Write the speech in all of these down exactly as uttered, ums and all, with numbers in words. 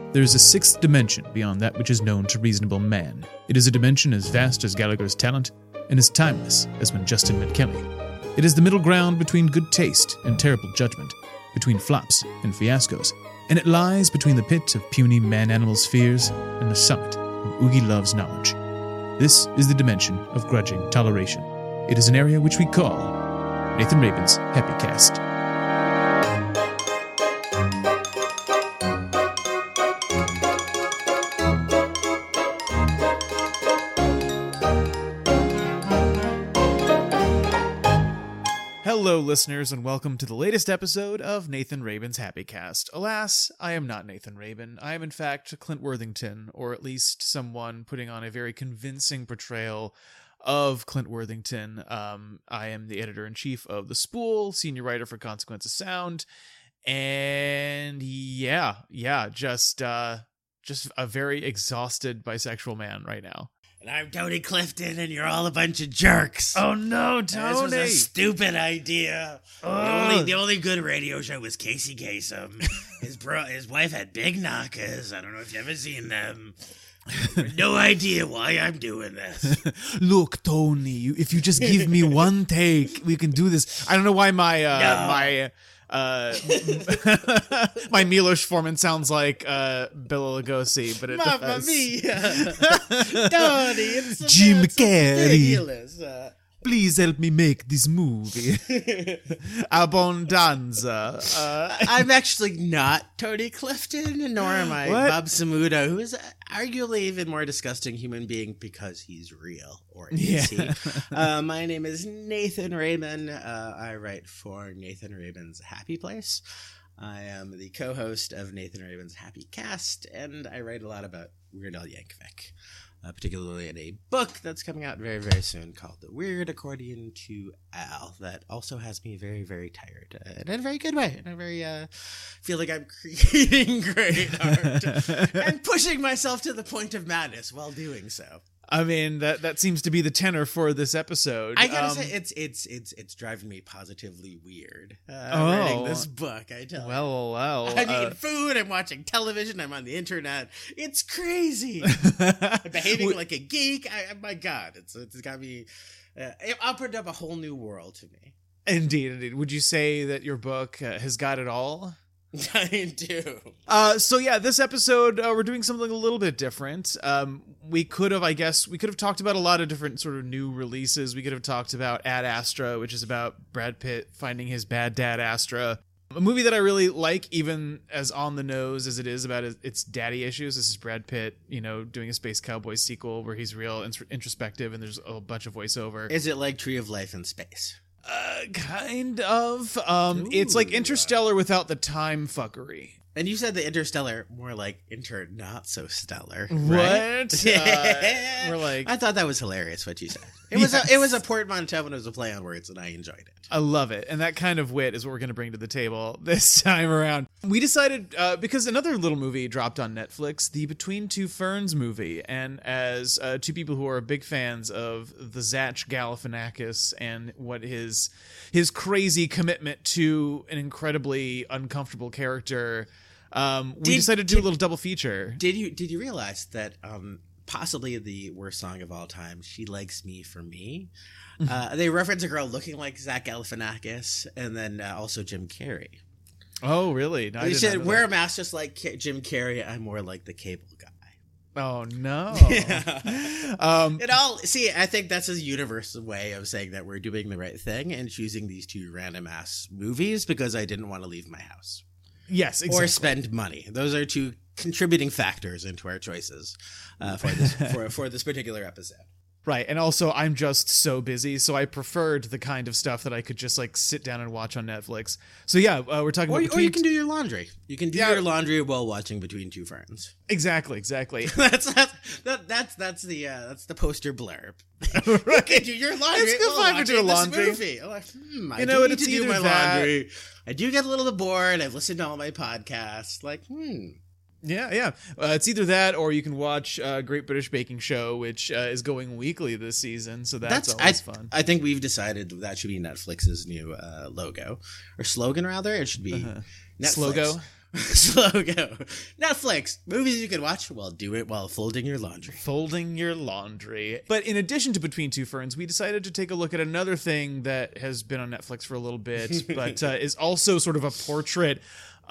There is a sixth dimension beyond that which is known to reasonable man. It is a dimension as vast as Gallagher's talent and as timeless as when Justin met Kelly. It is the middle ground between good taste and terrible judgment, between flops and fiascos, and it lies between the pit of puny man-animal spheres and the summit of Oogie Love's knowledge. This is the dimension of grudging toleration. It is an area which we call Nathan Rabin's Happy Cast. Hello, listeners, and welcome to the latest episode of Nathan Rabin's Happy Cast. Alas, I am not Nathan Rabin. I am, in fact, Clint Worthington, or at least someone putting on a very convincing portrayal of Clint Worthington. Um, I am the editor-in-chief of The Spool, senior writer for Consequence of Sound, and yeah, yeah, just, uh, just a very exhausted bisexual man right now. And I'm Tony Clifton, and you're all a bunch of jerks. Oh no, Tony! This was a stupid idea. The only, the only good radio show was Casey Kasem. His bro, his wife had big knockers. I don't know if you've ever seen them. No idea why I'm doing this. Look, Tony, if you just give me one take, we can do this. I don't know why my uh, No. my uh, my Milos Forman sounds like uh, Bela Lugosi, but it Mamma does. mia, Tony, it's Jim it's Carrey. ridiculous. Uh, Please help me make this movie. Abondanza. Uh, I'm actually not Tony Clifton, nor am I What? Bob Samuda, who is arguably even more disgusting human being because he's real. Or is Yeah. he? Uh, my name is Nathan Rabin. Uh, I write for Nathan Rabin's Happy Place. I am the co-host of Nathan Rabin's Happy Cast, and I write a lot about Weird Al Yankovic. Uh, particularly in a book that's coming out very, very soon called The Weird Accordion to Al, that also has me very, very tired, uh, in a very good way. And I very, uh, feel like I'm creating great art and pushing myself to the point of madness while doing so. I mean, that that seems to be the tenor for this episode. I gotta Um, say, it's it's it's it's driving me positively weird. Uh, Oh. writing this book, I tell you. Well, well. I'm uh, eating food, I'm watching television, I'm on the internet. It's crazy. I'm behaving like a geek. I, my God, it's it's got me. Uh, it opened up a whole new world to me. Indeed, indeed. Would you say that your book uh, has got it all? I do. Uh, so yeah, this episode uh, we're doing something a little bit different. Um, we could have, I guess, we could have talked about a lot of different sort of new releases. We could have talked about Ad Astra, which is about Brad Pitt finding his bad dad Astra, a movie that I really like, even as on the nose as it is about its daddy issues. This is Brad Pitt, you know, doing a Space Cowboys sequel where he's real int- introspective and there's a bunch of voiceover. Is it like Tree of Life in space? Uh, kind of. Um, it's like Ooh. Interstellar without the time fuckery. And you said the Interstellar, more like Inter not so stellar. Right? What? Uh, we're like, I thought that was hilarious what you said. It was Yes. a, it was a portmanteau and it was a play on words, and I enjoyed it. I love it. And that kind of wit is what we're going to bring to the table this time around. We decided, uh, because another little movie dropped on Netflix, the Between Two Ferns movie. And as uh, two people who are big fans of the Zach Galifianakis and what his his crazy commitment to an incredibly uncomfortable character, um, we Did- decided to do did- a little double feature. Did you did you realize that um, possibly the worst song of all time, "She Likes Me for Me"? Uh, they reference a girl looking like Zach Galifianakis, and then uh, also Jim Carrey. Oh, really? No, I They did not said, know "Wear that. a mask just like Ca- Jim Carrey. I'm more like the cable guy." Oh, no. Yeah. um, It all see. I think that's a universal way of saying that we're doing the right thing and choosing these two random ass movies because I didn't want to leave my house yes, exactly. or spend money. Those are two contributing factors into our choices uh, for this for for this particular episode. Right, and also I'm just so busy, so I preferred the kind of stuff that I could just like sit down and watch on Netflix. So yeah, uh, we're talking Or, about or Between you can do your laundry. You can do Yeah. your laundry while watching Between Two Ferns. exactly, exactly. that's that's that, that's that's the uh, that's the poster blurb. Right. You can do your laundry. It's good while fine to do watching laundry. This movie. I'm like, hmm, I You do know what, need it's to do either my that- laundry. I do get a little bit bored. I've listened to all my podcasts. Like, hmm. Yeah, yeah. Uh, it's either that or you can watch uh, Great British Baking Show, which uh, is going weekly this season, so that's, That's always I, fun. I think we've decided that should be Netflix's new uh, logo or slogan, rather. It should be Uh-huh. Netflix. Slogo? Slow go. Netflix, movies you can watch while do it while folding your laundry. Folding your laundry. But in addition to Between Two Ferns, we decided to take a look at another thing that has been on Netflix for a little bit, but uh, is also sort of a portrait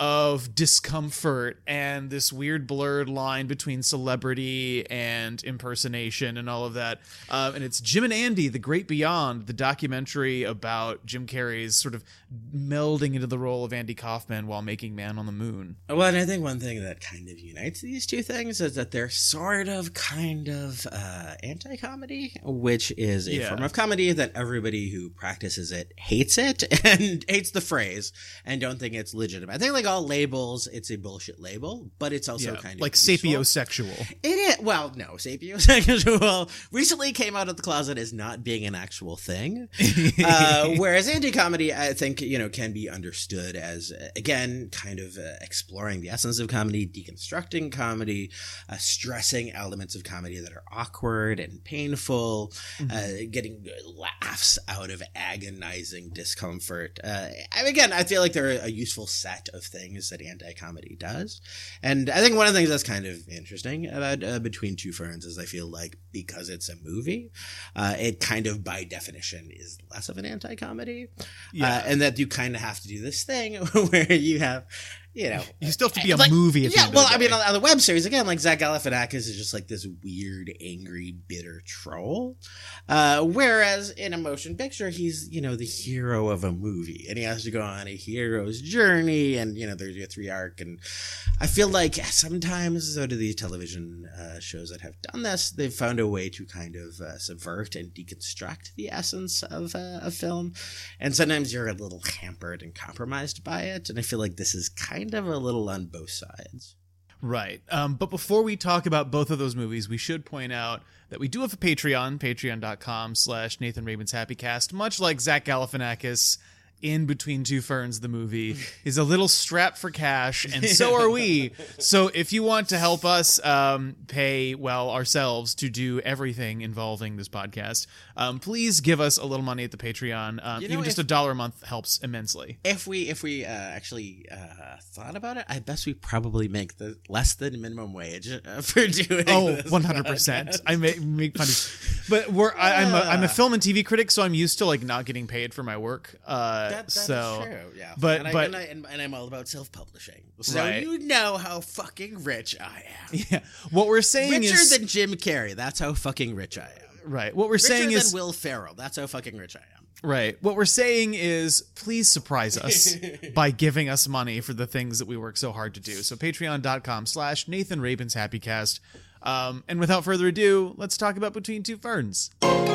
of discomfort and this weird blurred line between celebrity and impersonation and all of that. Um, and it's Jim and Andy, The Great Beyond, the documentary about Jim Carrey's sort of melding into the role of Andy Kaufman while making Man on the Moon. Well, and I think one thing that kind of unites these two things is that they're sort of kind of uh, anti-comedy, which is a Yeah. form of comedy that everybody who practices it hates it and hates the phrase and don't think it's legitimate. I think like all labels, it's a bullshit label, but it's also Yeah, kind of like useful. sapiosexual. It is, well, no, sapiosexual recently came out of the closet as not being an actual thing. uh, whereas anti-comedy, I think, you know, can be understood as, uh, again, kind of uh, exploring the essence of comedy, deconstructing comedy, uh, stressing elements of comedy that are awkward and painful, mm-hmm. uh, getting laughs out of agonizing discomfort. Uh, and again, I feel like they're a useful set of things that anti-comedy does. And I think one of the things that's kind of interesting about uh, Between Two Ferns is I feel like because it's a movie, uh, it kind of by definition is less of an anti-comedy. Yeah. Uh, and that you kind of have to do this thing where you have, you know, you still have to be a like, movie. At the yeah, end of well, the I mean, day. on, on the web series, again, like Zach Galifianakis is just like this weird, angry, bitter troll. Uh, whereas in a motion picture, he's, you know, the hero of a movie and he has to go on a hero's journey and, you know, there's a three arc. And I feel like sometimes, so do these television uh, shows that have done this, they've found a way to kind of uh, subvert and deconstruct the essence of uh, a film. And sometimes you're a little hampered and compromised by it. And I feel like this is kind of a little on both sides. Right. Um, but before we talk about both of those movies, we should point out that we do have a Patreon, patreon.com slash Nathan Rabin's Happy Cast, much like Zach Galifianakis in Between Two Ferns, the movie, is a little strapped for cash, and so are we. So if you want to help us um, pay, well, ourselves to do everything involving this podcast, um, please give us a little money at the Patreon. Um, You know, even just if- a dollar a month helps immensely. If we if we uh, actually uh, thought about it, I bet we probably make the less than minimum wage uh, for doing. Oh, this one hundred percent. podcast. I make, make fun of, but we're I, I'm a, I'm a film and T V critic, so I'm used to like not getting paid for my work. Uh, That, that so, is true, yeah. but- and I, but- and, I, and, and I'm all about self-publishing, so Right. you know how fucking rich I am. yeah, what we're saying Richer is than Jim Carrey. That's how fucking rich I am. right. What we're Richer saying than is Will Ferrell. That's how fucking rich I am. right. What we're saying is, please surprise us by giving us money for the things that we work so hard to do. So patreon.com slash Nathan Rabin's Happy Cast. Um, and without further ado, let's talk about Between Two Ferns.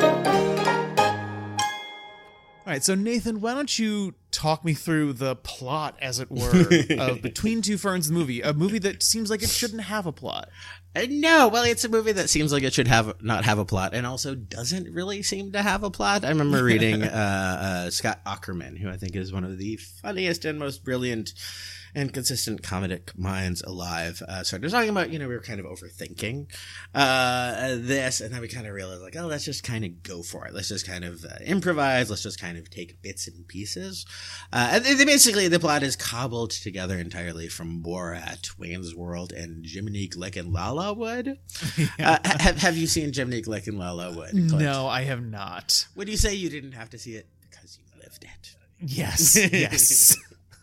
All right, so Nathan, why don't you talk me through the plot, as it were, of Between Two Ferns, the movie, a movie that seems like it shouldn't have a plot. Uh, no, well, it's a movie that seems like it should have not have a plot, and also doesn't really seem to have a plot. I remember reading uh, uh, Scott Aukerman, who I think is one of the funniest and most brilliant and consistent comedic minds alive. Uh, started talking about, you know, we were kind of overthinking uh, this, and then we kind of realized, like, oh, let's just kind of go for it. Let's just kind of uh, improvise. Let's just kind of take bits and pieces. Uh, and they, basically, the plot is cobbled together entirely from Borat, Wayne's World, and Jiminy Glick and Lala Wood. Uh, have, have you seen Jiminy Glick and Lala Wood, Clint? No, I have not. Would you say you didn't have to see it because you lived it? Yes, yes.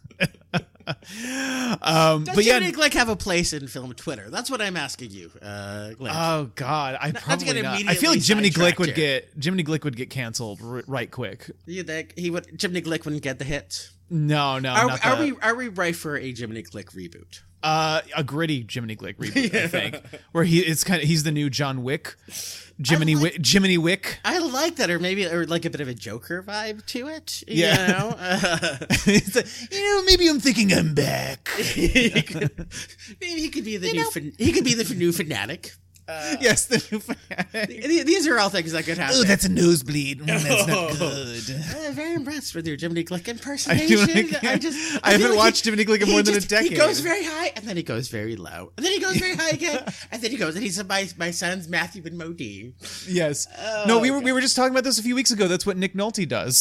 um, Does but yeah, Jiminy Glick have a place in film Twitter? That's what I'm asking you, uh, Glenn. oh god, I Not- not to probably get not. I feel immediately like Jiminy Glick sidetracked would here. get Jiminy Glick would get canceled r- right quick. you think he would? Jiminy Glick wouldn't get the hit. No, no, Are, not are the- we? Are we right for a Jiminy Glick reboot? Uh, a gritty Jiminy Glick reboot, I think, where he it's kind of he's the new John Wick, Jiminy like- Wick, Jiminy Wick. I like that, or maybe, or like a bit of a Joker vibe to it. You Yeah. know? Uh, It's like, you know, maybe I'm thinking I'm back. he could- maybe he could be the new. Fan, he could be the new fanatic. Uh, Yes, the new fanatic. th- These are all things that could happen. Oh, that's a nosebleed. Mm, that's Oh. not good. I'm very impressed with your Jiminy Glick I, impersonation. do, I, I, just, I haven't feel like watched he- Jiminy Glick in he more than a just- decade. He goes very high, and then he goes very low, and then he goes very high again, and then he goes, and he's my my son's Matthew and Modine. Yes. Oh, no, we were okay. we were just talking about this a few weeks ago. That's what Nick Nolte does.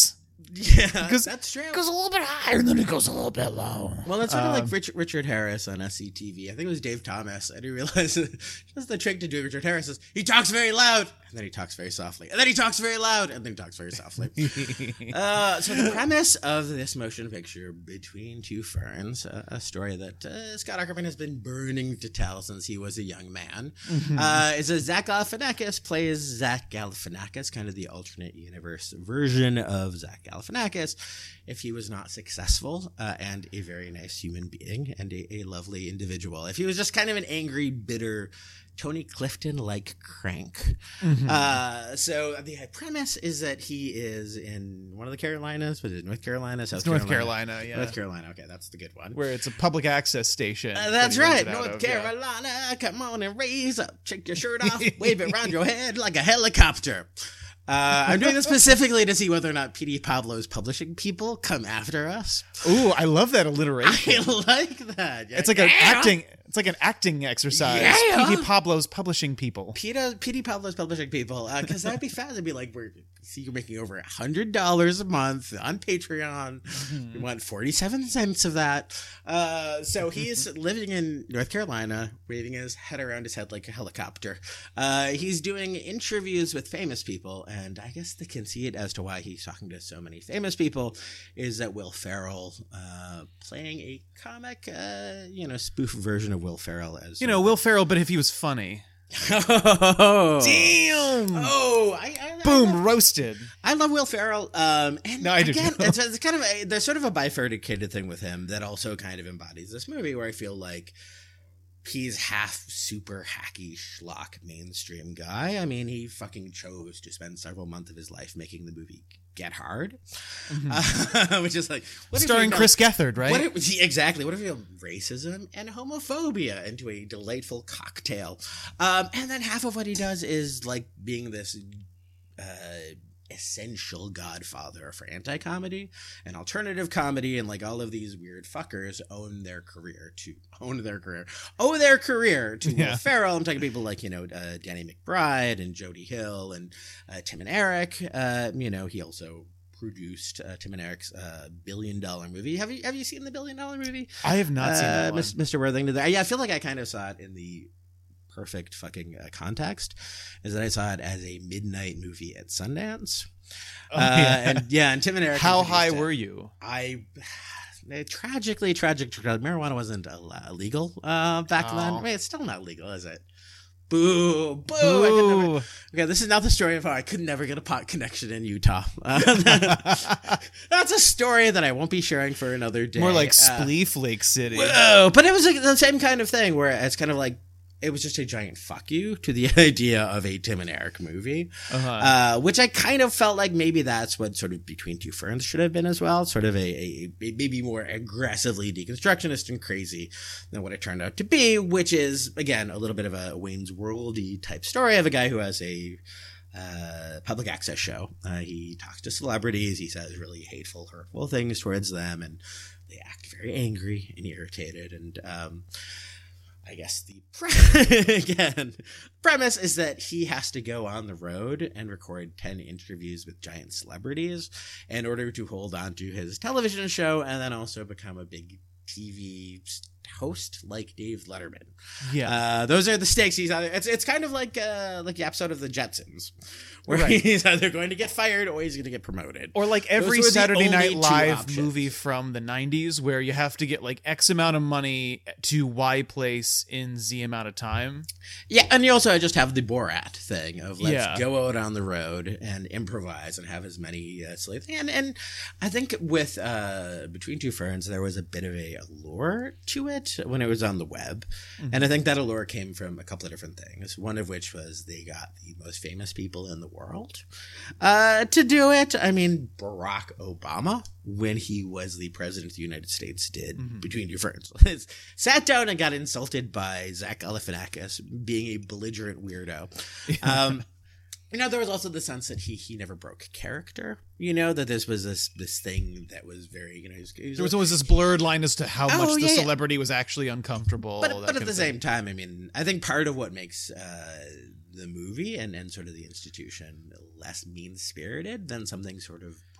Yeah, Goes- that's true. It goes a little bit higher, and then it goes a little bit low. Well, it's sort of Um, like Richard, Richard Harris on S C T V. I think it was Dave Thomas, and he realized just the trick to doing Richard Harris is he talks very loud, and then he talks very softly, and then he talks very loud, and then he talks very softly. uh, so the premise of this motion picture, Between Two Ferns, uh, a story that uh, Scott Aukerman has been burning to tell since he was a young man, Mhm. uh, is that Zach Galifianakis plays Zach Galifianakis, kind of the alternate universe version of Zach Galifianakis, if he was not successful uh, and a very nice human being and a, a lovely individual. If he was just kind of an angry, bitter, Tony Clifton-like crank. Mhm. Uh, so the premise is that he is in one of the Carolinas. Was it North Carolina? South It's North Carolina? Carolina, yeah. North Carolina. Okay, that's the good one. Where it's a public access station. Uh, that's that he right, rented out North of, yeah. Carolina. Come on and raise up, check your shirt off, wave it around your head like a helicopter. Uh, I'm doing this specifically to see whether or not P D Pablo's publishing people come after us. Ooh, I love that alliteration. I like that. It's like an Yeah. acting. It's like an acting exercise. Yeah. P D Pablo's publishing people. P D Pablo's publishing people, because that'd be fast. It'd be like, we're see you're making over a hundred dollars a month on Patreon. Mm-hmm. We want forty-seven cents of that. Uh, so he's living in North Carolina, waving his head around his head like a helicopter. Uh, he's doing interviews with famous people, and I guess the conceit as to why he's talking to so many famous people is that Will Ferrell, uh, playing a comic, uh, you know, spoof version of Will Ferrell as You know, Will Ferrell, but if he was funny. oh, Damn! oh, I, I, Boom, I love, roasted. I love Will Ferrell. Um, and No, I do again, too. it's, it's kind of a, there's sort of a bifurcated thing with him that also kind of embodies this movie, where I feel like he's half super hacky schlock mainstream guy. I mean, he fucking chose to spend several months of his life making the movie Get Hard, Mhm. uh, which is like what if Starring you Chris Gethard, right? What if, exactly. What if you have racism and homophobia into a delightful cocktail? Um, and then half of what he does is like being this uh, essential godfather for anti-comedy and alternative comedy, and like all of these weird fuckers own their career to own their career, owe their career to Yeah. Will Ferrell. I'm talking people like, you know, uh, Danny McBride and Jody Hill and uh, Tim and Eric. Uh, you know, he also produced uh, Tim and Eric's uh, billion dollar movie. Have you have you seen the billion dollar movie? I have not seen Uh, that one. Mis- Mister Worthington. Yeah, I feel like I kind of saw it in the perfect fucking uh, context, is that I saw it as a midnight movie at Sundance. Oh, uh, yeah. And yeah, and Tim and Eric. How introduced high it. were you? I? Tragically, tragic. Marijuana wasn't al- illegal uh, back Oh. then. I mean, it's still not legal, is it? Boo! Boo! I could never, Ooh. okay, this is not the story of how I could never get a pot connection in Utah. Uh, that's a story that I won't be sharing for another day. More like Uh, Spleef Lake City. Whoa! But it was like the same kind of thing where it's kind of like it was just a giant fuck you to the idea of a Tim and Eric movie, Uh-huh. uh, which I kind of felt like maybe that's what sort of Between Two Ferns should have been as well. Sort of a, a, a maybe more aggressively deconstructionist and crazy than what it turned out to be, which is, again, a little bit of a Wayne's World-y type story of a guy who has a uh, public access show. Uh, he talks to celebrities. He says really hateful, hurtful things towards them, and they act very angry and irritated. And um, I guess the pre- again premise is that he has to go on the road and record ten interviews with giant celebrities in order to hold on to his television show, and then also become a big T V host like Dave Letterman. Yeah. Uh, those are the stakes. He's either it's it's kind of like uh, like the episode of the Jetsons, where Right. he's either going to get fired or he's going to get promoted. Or like every Those were the Saturday only Night two Live options. movie from the nineties where you have to get like X amount of money to Y place in Z amount of time. Yeah, and you also just have the Borat thing of let's Yeah. go out on the road and improvise and have as many uh, silly things. And, and I think with uh, Between Two Ferns, there was a bit of a allure to it when it was on the web. Mhm. And I think that allure came from a couple of different things. One of which was they got the most famous people in the world uh, to do it. I mean, Barack Obama, when he was the president of the United States, did Mhm. Between Two Ferns. Sat down and got insulted by Zach Galifianakis being a belligerent weirdo. Um, you know, there was also the sense that he he never broke character. You know, that this was this this thing that was very, you know, he was, he was There was always this blurred line as to how Oh, much the yeah, yeah. celebrity was actually uncomfortable. but, that but kind at the of same thing. time, I mean, I think part of what makes uh, the movie and, and sort of the institution less mean-spirited than something sort of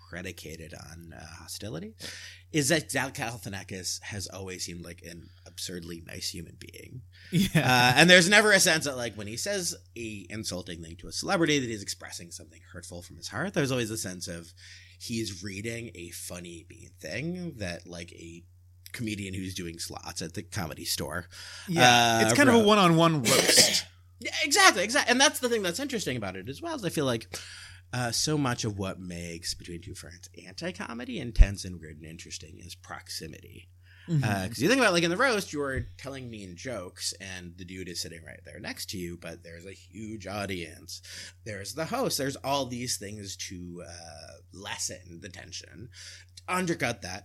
predicated on uh, hostility, is that Zach Galifianakis has always seemed like an absurdly nice human being. Yeah. Uh, and there's never a sense that, like, when he says a insulting thing to a celebrity, that he's expressing something hurtful from his heart. There's always a sense of he's reading a funny mean thing that, like, a comedian who's doing slots at the Comedy Store. Yeah. Uh, it's kind wrote. of a one-on-one roast. Yeah, exactly, exactly. And that's the thing that's interesting about it as well, is I feel like uh, so much of what makes Between Two Ferns anti-comedy intense and weird and interesting is proximity. Because mm-hmm. uh, you think about, like, in the roast, you're telling mean jokes, and the dude is sitting right there next to you, but there's a huge audience. There's the host. There's all these things to uh, lessen the tension, to undercut that.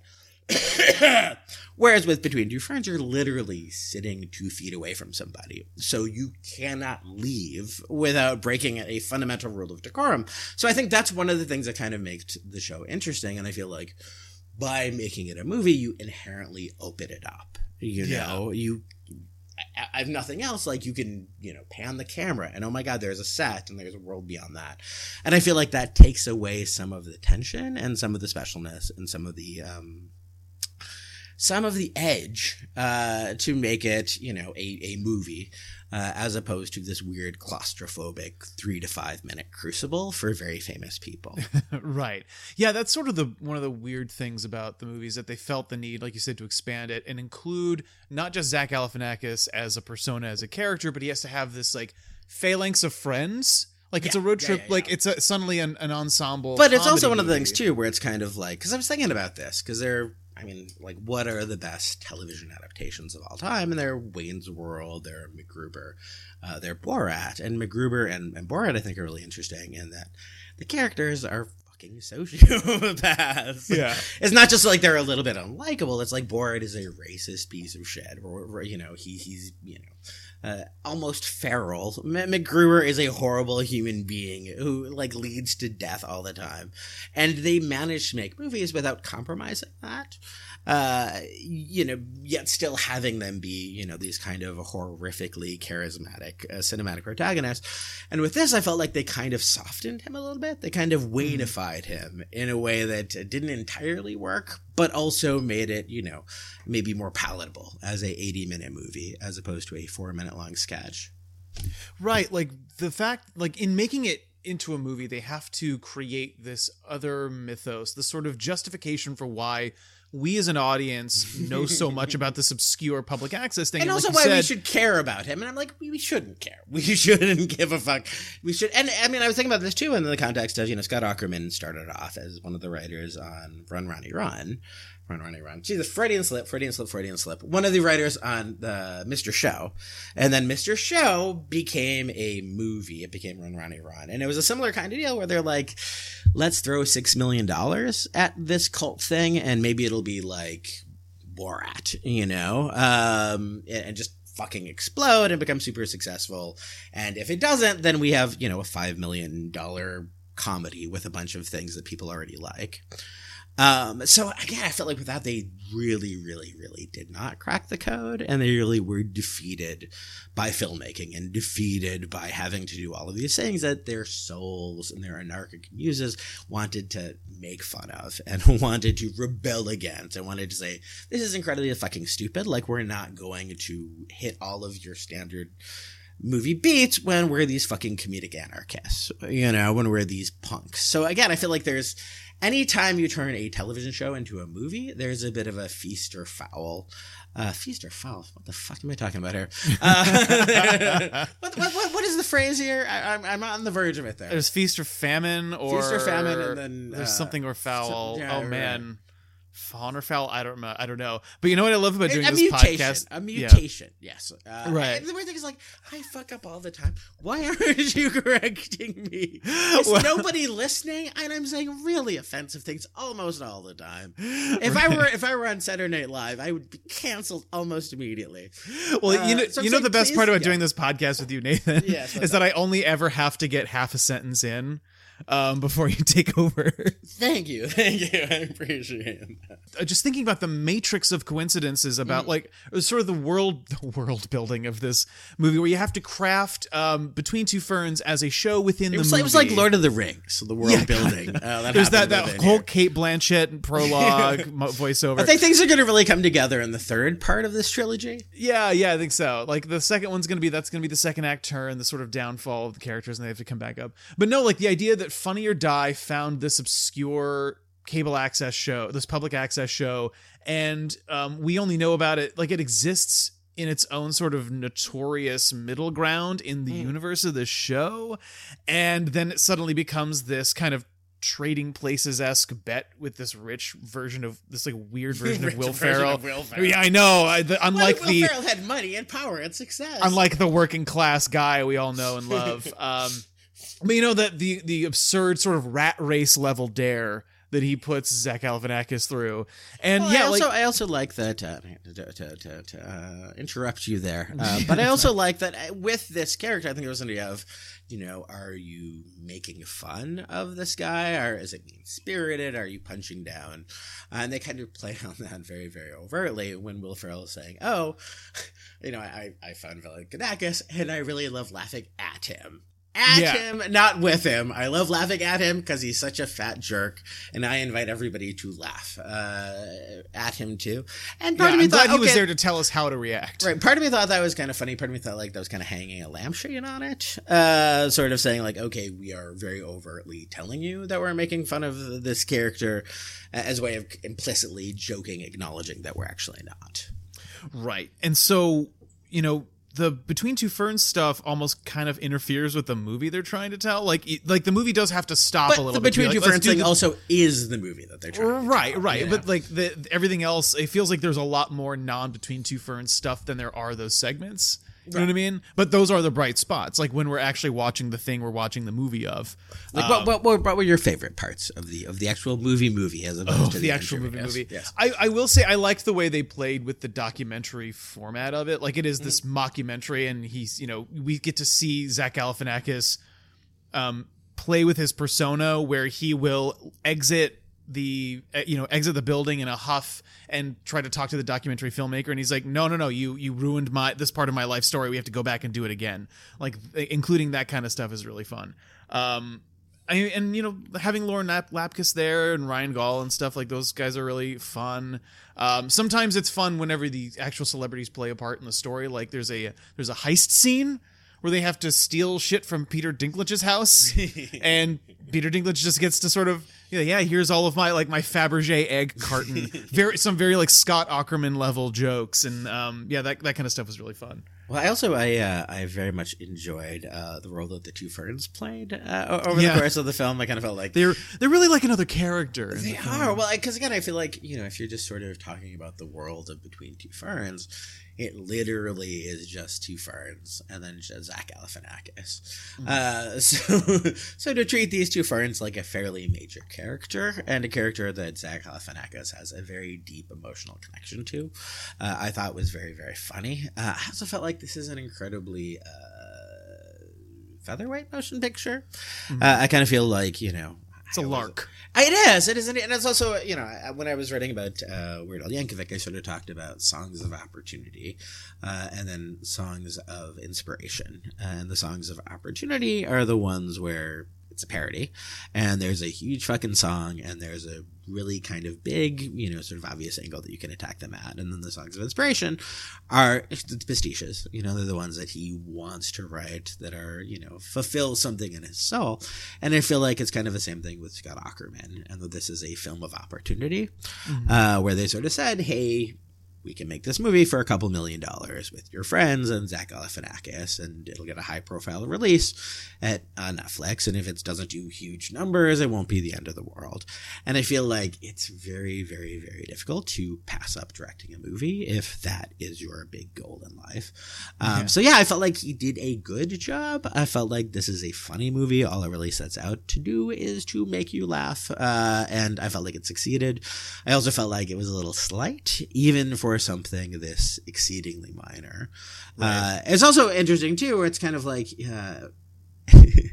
Whereas with Between Two Ferns, you're literally sitting two feet away from somebody, so you cannot leave without breaking a fundamental rule of decorum. So I think that's one of the things that kind of makes the show interesting, and I feel like by making it a movie, you inherently open it up. You know, yeah. you I have nothing else. Like, you can, you know, pan the camera and, oh my God, there's a set and there's a world beyond that. And I feel like that takes away some of the tension and some of the specialness and some of the, um, some of the edge, uh, to make it, you know, a, a movie, uh, as opposed to this weird claustrophobic three to five minute crucible for very famous people. Right. Yeah. That's sort of the, one of the weird things about the movies, that they felt the need, like you said, to expand it and include not just Zach Galifianakis as a persona, as a character, but he has to have this, like, phalanx of friends. Like, it's yeah, a road trip, yeah, yeah, like, yeah. it's a, suddenly an, an ensemble. But it's also one movie. of the things, too, where it's kind of like, because I was thinking about this, because they're, I mean, like, what are the best television adaptations of all time? And they're Wayne's World, they're MacGruber, uh, they're Borat. And MacGruber and, and Borat, I think, are really interesting in that the characters are fucking sociopaths. Yeah. It's not just like they're a little bit unlikable. It's like Borat is a racist piece of shit. Or, or you know, he he's, you know, Uh, almost feral. M- MacGruber is a horrible human being who, like, leads to death all the time. And they managed to make movies without compromising that. Uh, you know, yet still having them be, you know, these kind of horrifically charismatic uh, cinematic protagonists. And with this, I felt like they kind of softened him a little bit. They kind of Wayne-ified him in a way that didn't entirely work, but also made it, you know, maybe more palatable as a eighty minute movie as opposed to a four minute long sketch. Right. Like, the fact, like, in making it into a movie, they have to create this other mythos, the sort of justification for why we as an audience know so much about this obscure public access thing. And, and also like why said, we should care about him. And I'm like, we, we shouldn't care. We shouldn't give a fuck. We should. And I mean, I was thinking about this too in the context of, you know, Scott Aukerman started off as one of the writers on Run, Ronnie, Run. Run, Ronnie, Run. See, the Freudian slip, Freudian slip, Freudian slip. One of the writers on the Mister Show. And then Mister Show became a movie. It became Run, Ronnie, Run. And it was a similar kind of deal where they're like, let's throw six million dollars at this cult thing and maybe it'll be like Borat, you know, um, and just fucking explode and become super successful. And if it doesn't, then we have, you know, a five million dollars comedy with a bunch of things that people already like. Um, so again, I felt like with that, they really, really, really did not crack the code, and they really were defeated by filmmaking and defeated by having to do all of these things that their souls and their anarchic muses wanted to make fun of and wanted to rebel against and wanted to say, this is incredibly fucking stupid. Like, we're not going to hit all of your standard movie beats when we're these fucking comedic anarchists, you know, when we're these punks. So again, I feel like there's, anytime you turn a television show into a movie, there's a bit of a feast or foul. Uh, feast or foul? What the fuck am I talking about here? Uh, what, what, what, what is the phrase here? I, I'm, I'm on the verge of it there. There's feast or famine, or feast or famine, and then there's uh, something or foul. So, yeah, oh right. man. Fawn or foul? I don't know. I don't know. But you know what I love about doing a this mutation, podcast? A mutation, yeah. yes. Uh, right. And the weird thing is, like, I fuck up all the time. Why aren't you correcting me? Is well, nobody listening? And I'm saying really offensive things almost all the time. If right. I were if I were on Saturday Night Live, I would be canceled almost immediately. Well, uh, you know, so you know saying, the best please, part about yeah. doing this podcast with you, Nathan, yes, is that I only ever have to get half a sentence in. um, before you take over. Thank you. Thank you. I appreciate that. Just thinking about the matrix of coincidences about mm. like sort of the world the world building of this movie, where you have to craft um, Between Two Ferns as a show within it the was movie. Like, it was like Lord of the Rings, so the world yeah, building. Uh, that There's that, that whole here. Kate Blanchett prologue voiceover. I think things are going to really come together in the third part of this trilogy. Yeah, yeah, I think so. Like the second one's going to be, that's going to be the second act turn, the sort of downfall of the characters, and they have to come back up. But no, like the idea that Funny or Die found this obscure cable access show, this public access show, and um, we only know about it, like it exists in its own sort of notorious middle ground in the mm. universe of the show, and then it suddenly becomes this kind of Trading Places-esque bet with this rich version of this like weird version of Will Ferrell. Of Will Ferrell. Yeah, I know. I, the, unlike well, the Will Ferrell had money and power and success. Unlike the working class guy we all know and love. um, but you know that the the absurd sort of rat race level dare that he puts Zach Galifianakis through, and well, yeah, I also like, I also like that. Uh, to to, to, to uh, interrupt you there, uh, but I also like that with this character. I think it was an idea of, you know, are you making fun of this guy, or is it mean spirited? Are you punching down? Uh, and they kind of play on that very very overtly when Will Ferrell is saying, "Oh, you know, I I found Galifianakis, and I really love laughing at him." At yeah. him, not with him. I love laughing at him because he's such a fat jerk, and I invite everybody to laugh uh, at him too. And part yeah, of me I'm thought glad he okay, was there to tell us how to react. Right. Part of me thought that was kind of funny. Part of me thought like that was kind of hanging a lampshade on it, uh, sort of saying like, okay, we are very overtly telling you that we're making fun of this character as a way of implicitly joking, acknowledging that we're actually not. Right. And so, you know, the Between Two Ferns stuff almost kind of interferes with the movie they're trying to tell. Like, like the movie does have to stop but a little the bit. Between Two like, Ferns thing the- also is the movie that they're trying to Right, tell, right. you know? But like the everything else, it feels like there's a lot more non-Between Two Ferns stuff than there are those segments. You right. know what I mean? But those are the bright spots. Like when we're actually watching the thing we're watching the movie of. Like, um, what, what, what, what were your favorite parts of the of the actual movie movie as opposed oh, to the, the actual movie yes, movie? Yes. I, I will say I liked the way they played with the documentary format of it. Like it is this mm-hmm. mockumentary, and he's, you know, we get to see Zach Galifianakis um, play with his persona, where he will exit the you know exit the building in a huff and try to talk to the documentary filmmaker, and he's like, no no no you you ruined my this part of my life story, we have to go back and do it again. Like including that kind of stuff is really fun. um I, and you know, having Lauren Lap- Lapkus there and Ryan Gall and stuff, like those guys are really fun. Um sometimes it's fun whenever the actual celebrities play a part in the story. Like there's a there's a heist scene where they have to steal shit from Peter Dinklage's house, and Peter Dinklage just gets to sort of, yeah, yeah, here's all of my like my Fabergé egg carton, very some very like Scott Aukerman level jokes, and um, yeah, that that kind of stuff was really fun. Well, I also I uh, I very much enjoyed uh, the role that the two ferns played uh, over yeah. the course of the film. I kind of felt like they're they're really like another character. They the are. Well, because again, I feel like, you know, if you're just sort of talking about the world of Between Two Ferns, it literally is just two ferns and then just Zach Galifianakis. Mm-hmm. Uh, so, so to treat these two ferns like a fairly major character, and a character that Zach Galifianakis has a very deep emotional connection to, uh, I thought was very, very funny. Uh, I also felt like this is an incredibly uh, featherweight motion picture. Mm-hmm. Uh, I kind of feel like, you know, it's a lark. It is. It is. And it's also, you know, when I was writing about uh, Weird Al Yankovic, I sort of talked about songs of opportunity uh, and then songs of inspiration. And the songs of opportunity are the ones where it's a parody, and there's a huge fucking song, and there's a really kind of big, you know, sort of obvious angle that you can attack them at. And then the songs of inspiration are pastiches. You know, they're the ones that he wants to write that are, you know, fulfill something in his soul. And I feel like it's kind of the same thing with Scott Aukerman, and that this is a film of opportunity, mm-hmm. uh, where they sort of said, hey, we can make this movie for a couple million dollars with your friends and Zach Galifianakis, and it'll get a high-profile release at uh, Netflix. And if it doesn't do huge numbers, it won't be the end of the world. And I feel like it's very, very, very difficult to pass up directing a movie if that is your big goal in life. Um, yeah. So yeah, I felt like he did a good job. I felt like this is a funny movie. All it really sets out to do is to make you laugh, uh, and I felt like it succeeded. I also felt like it was a little slight, even for something this exceedingly minor. Right. Uh, it's also interesting too, where it's kind of like, uh,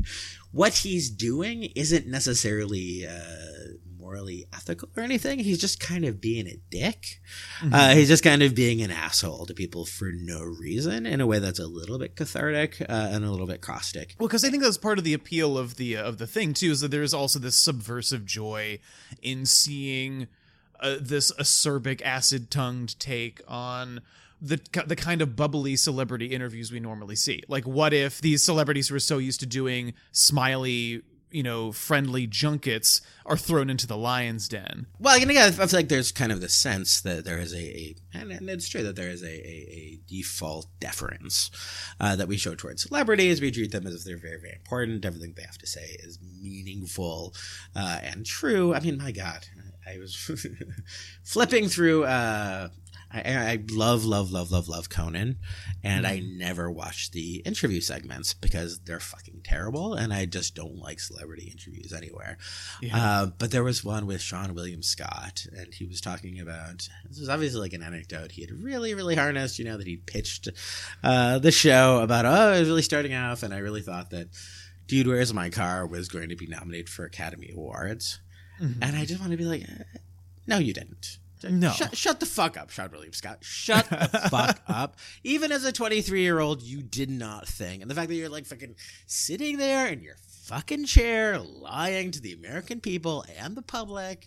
what he's doing isn't necessarily uh, morally ethical or anything. He's just kind of being a dick. Mm-hmm. Uh, he's just kind of being an asshole to people for no reason in a way that's a little bit cathartic uh, and a little bit caustic. Well, because I think that's part of the appeal of the uh, of the thing too, is that there's also this subversive joy in seeing uh, this acerbic, acid-tongued take on the the kind of bubbly celebrity interviews we normally see. Like, what if these celebrities who are so used to doing smiley, you know, friendly junkets are thrown into the lion's den? Well, you know, I feel like there's kind of the sense that there is a, a and, and it's true that there is a, a, a default deference uh, that we show towards celebrities. We treat them as if they're very, very important. Everything they have to say is meaningful uh, and true. I mean, my God, I was flipping through... Uh, I, I love, love, love, love, love Conan, and mm. I never watch the interview segments because they're fucking terrible, and I just don't like celebrity interviews anywhere. Yeah. Uh, but there was one with Sean William Scott, and he was talking about, this was obviously like an anecdote he had really, really harnessed, you know, that he pitched uh, the show about, oh, I was really starting off, and I really thought that Dude, Where's My Car was going to be nominated for Academy Awards. Mm-hmm. And I just want to be like, no, you didn't. No. Shut, shut the fuck up, Sean William Scott. Shut the fuck up. Even as a twenty-three-year-old, you did not think. And the fact that you're like fucking sitting there in your fucking chair lying to the American people and the public.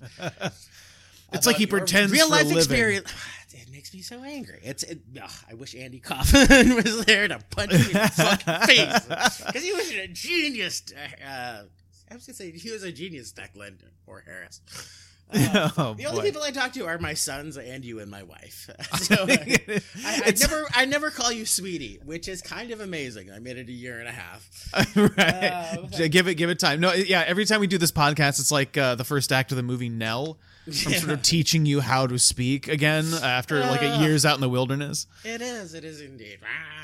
It's like he pretends real life for a experience. It makes me so angry. It's. It, ugh, I wish Andy Kaufman was there to punch me in the fucking face because he was a genius. Uh, I was gonna say he was a genius, Declan or Harris. Uh, oh, the only boy. people I talk to are my sons and you and my wife. So uh, I, I never, I never call you sweetie, which is kind of amazing. I made it a year and a half. Right. Uh, give it, give it time. No, yeah. Every time we do this podcast, it's like uh, the first act of the movie Nell. I'm yeah. sort of teaching you how to speak again after uh, like a years out in the wilderness. It is. It is indeed.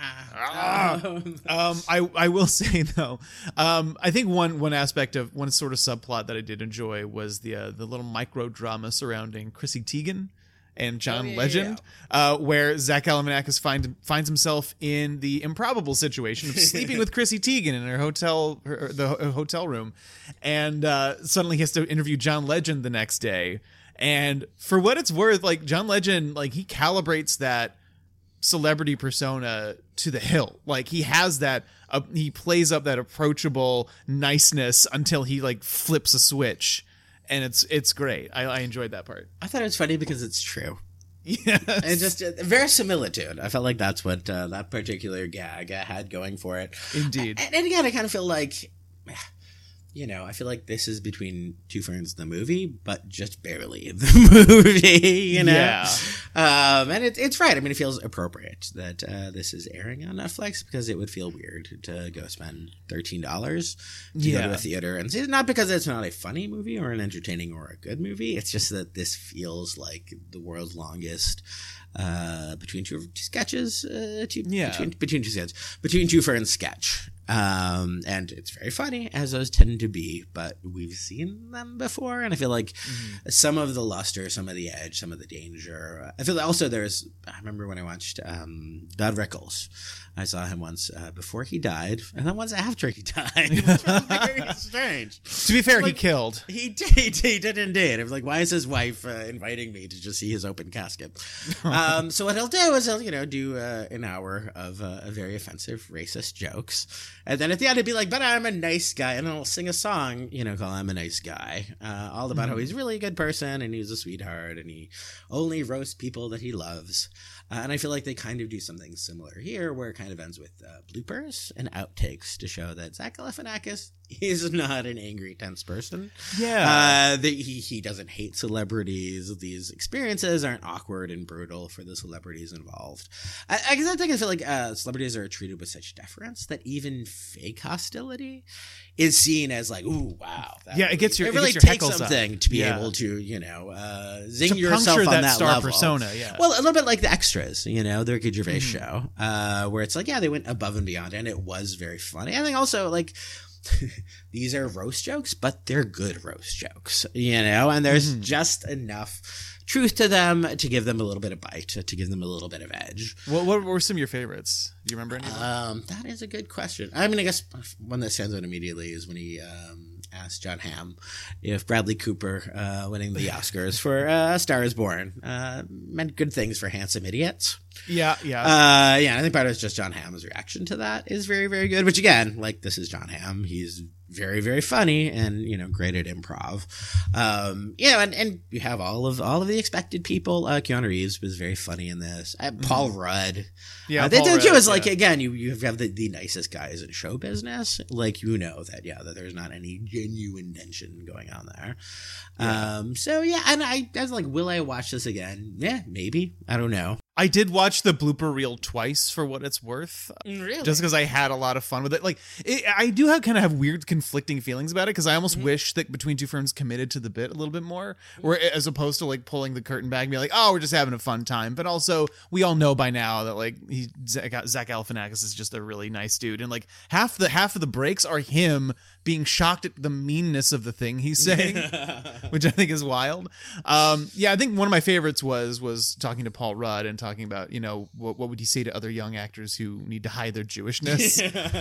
Ah. um, I I will say though, um, I think one one aspect of one sort of subplot that I did enjoy was the uh, the little micro drama surrounding Chrissy Teigen and John oh, yeah, Legend, yeah, yeah. Uh, where Zach Galifianakis find, finds himself in the improbable situation of sleeping with Chrissy Teigen in her hotel, her, the her hotel room, and uh, suddenly he has to interview John Legend the next day. And for what it's worth, like John Legend, like he calibrates that celebrity persona to the hilt. Like he has that, uh, he plays up that approachable niceness until he like flips a switch. And it's it's great. I, I enjoyed that part. I thought it was funny because it's true. Yes. And just uh, verisimilitude. I felt like that's what uh, that particular gag uh, had going for it. Indeed. And, and again, I kind of feel like, you know, I feel like this is between Two Ferns the movie, but just barely the movie, you know? Yeah. Um, and it, it's right. I mean, it feels appropriate that uh, this is airing on Netflix because it would feel weird to go spend thirteen dollars to yeah. go to a theater and see it. Not because it's not a funny movie or an entertaining or a good movie. It's just that this feels like the world's longest uh, between two, two sketches, uh, two, yeah. between, between two sketches, between Two Ferns sketch. Um, and it's very funny, as those tend to be, but we've seen them before, and I feel like mm-hmm. some of the luster, some of the edge, some of the danger. I feel like also there's, I remember when I watched um, Todd Rickles, I saw him once uh, before he died, and then once after he died. It was very strange. To be fair, like, he killed. He did, he did, he did indeed. I was like, why is his wife uh, inviting me to just see his open casket? um, so what he'll do is he'll, you know, do uh, an hour of uh, very offensive, racist jokes. And then at the end, he'd be like, but I'm a nice guy. And I'll sing a song, you know, called I'm a Nice Guy. Uh, all about mm-hmm. how he's really a good person and he's a sweetheart and he only roasts people that he loves. Uh, and I feel like they kind of do something similar here where it kind of ends with uh, bloopers and outtakes to show that Zach Galifianakis is not an angry, tense person. Yeah. Uh, that he, he doesn't hate celebrities. These experiences aren't awkward and brutal for the celebrities involved. I, I guess I think I feel like uh, celebrities are treated with such deference that even fake hostility is seen as like, ooh, wow. Yeah, it gets your It really it gets your takes something up. to be yeah. able to, you know, uh, zing to yourself on that, that star level. persona, yeah. Well, a little bit like the Extras, you know, the Ricky Gervais mm-hmm. show, uh, where it's like, yeah, they went above and beyond, and it was very funny. I think also, like, these are roast jokes, but they're good roast jokes, you know, and there's mm-hmm. just enough truth to them, to give them a little bit of bite, to give them a little bit of edge. What, what were some of your favorites? Do you remember any of them? Um, that is a good question. I mean, I guess one that stands out immediately is when he um, asked John Hamm if Bradley Cooper uh, winning the Oscars for uh, A Star is Born uh, meant good things for handsome idiots. Yeah, yeah. Uh, yeah, I think part of it's just John Hamm's reaction to that is very, very good. Which, again, like, this is John Hamm. He's very, very funny and, you know, great at improv. Um, you know, and, and you have all of all of the expected people. Uh, Keanu Reeves was very funny in this. Uh, Paul Mm-hmm. Rudd. Yeah, uh, they Paul do too. Rudd, Is like, yeah. again, you, you have the, the nicest guys in show business. Like, you know that, yeah, that there's not any genuine tension going on there. Yeah. Um, so, yeah, and I, I was like, will I watch this again? Yeah, maybe. I don't know. I did watch the blooper reel twice for what it's worth. Really? Just because I had a lot of fun with it. Like, it, I do have kind of have weird conflicting feelings about it because I almost Mhm. wish that Between Two Ferns committed to the bit a little bit more, or as opposed to like pulling the curtain back and be like, oh, we're just having a fun time. But also, we all know by now that like he Zach, Zach Galifianakis is just a really nice dude, and like half the half of the breaks are him being shocked at the meanness of the thing he's saying, which I think is wild. Um, yeah, I think one of my favorites was was talking to Paul Rudd and talking about, you know, what what would he say to other young actors who need to hide their Jewishness?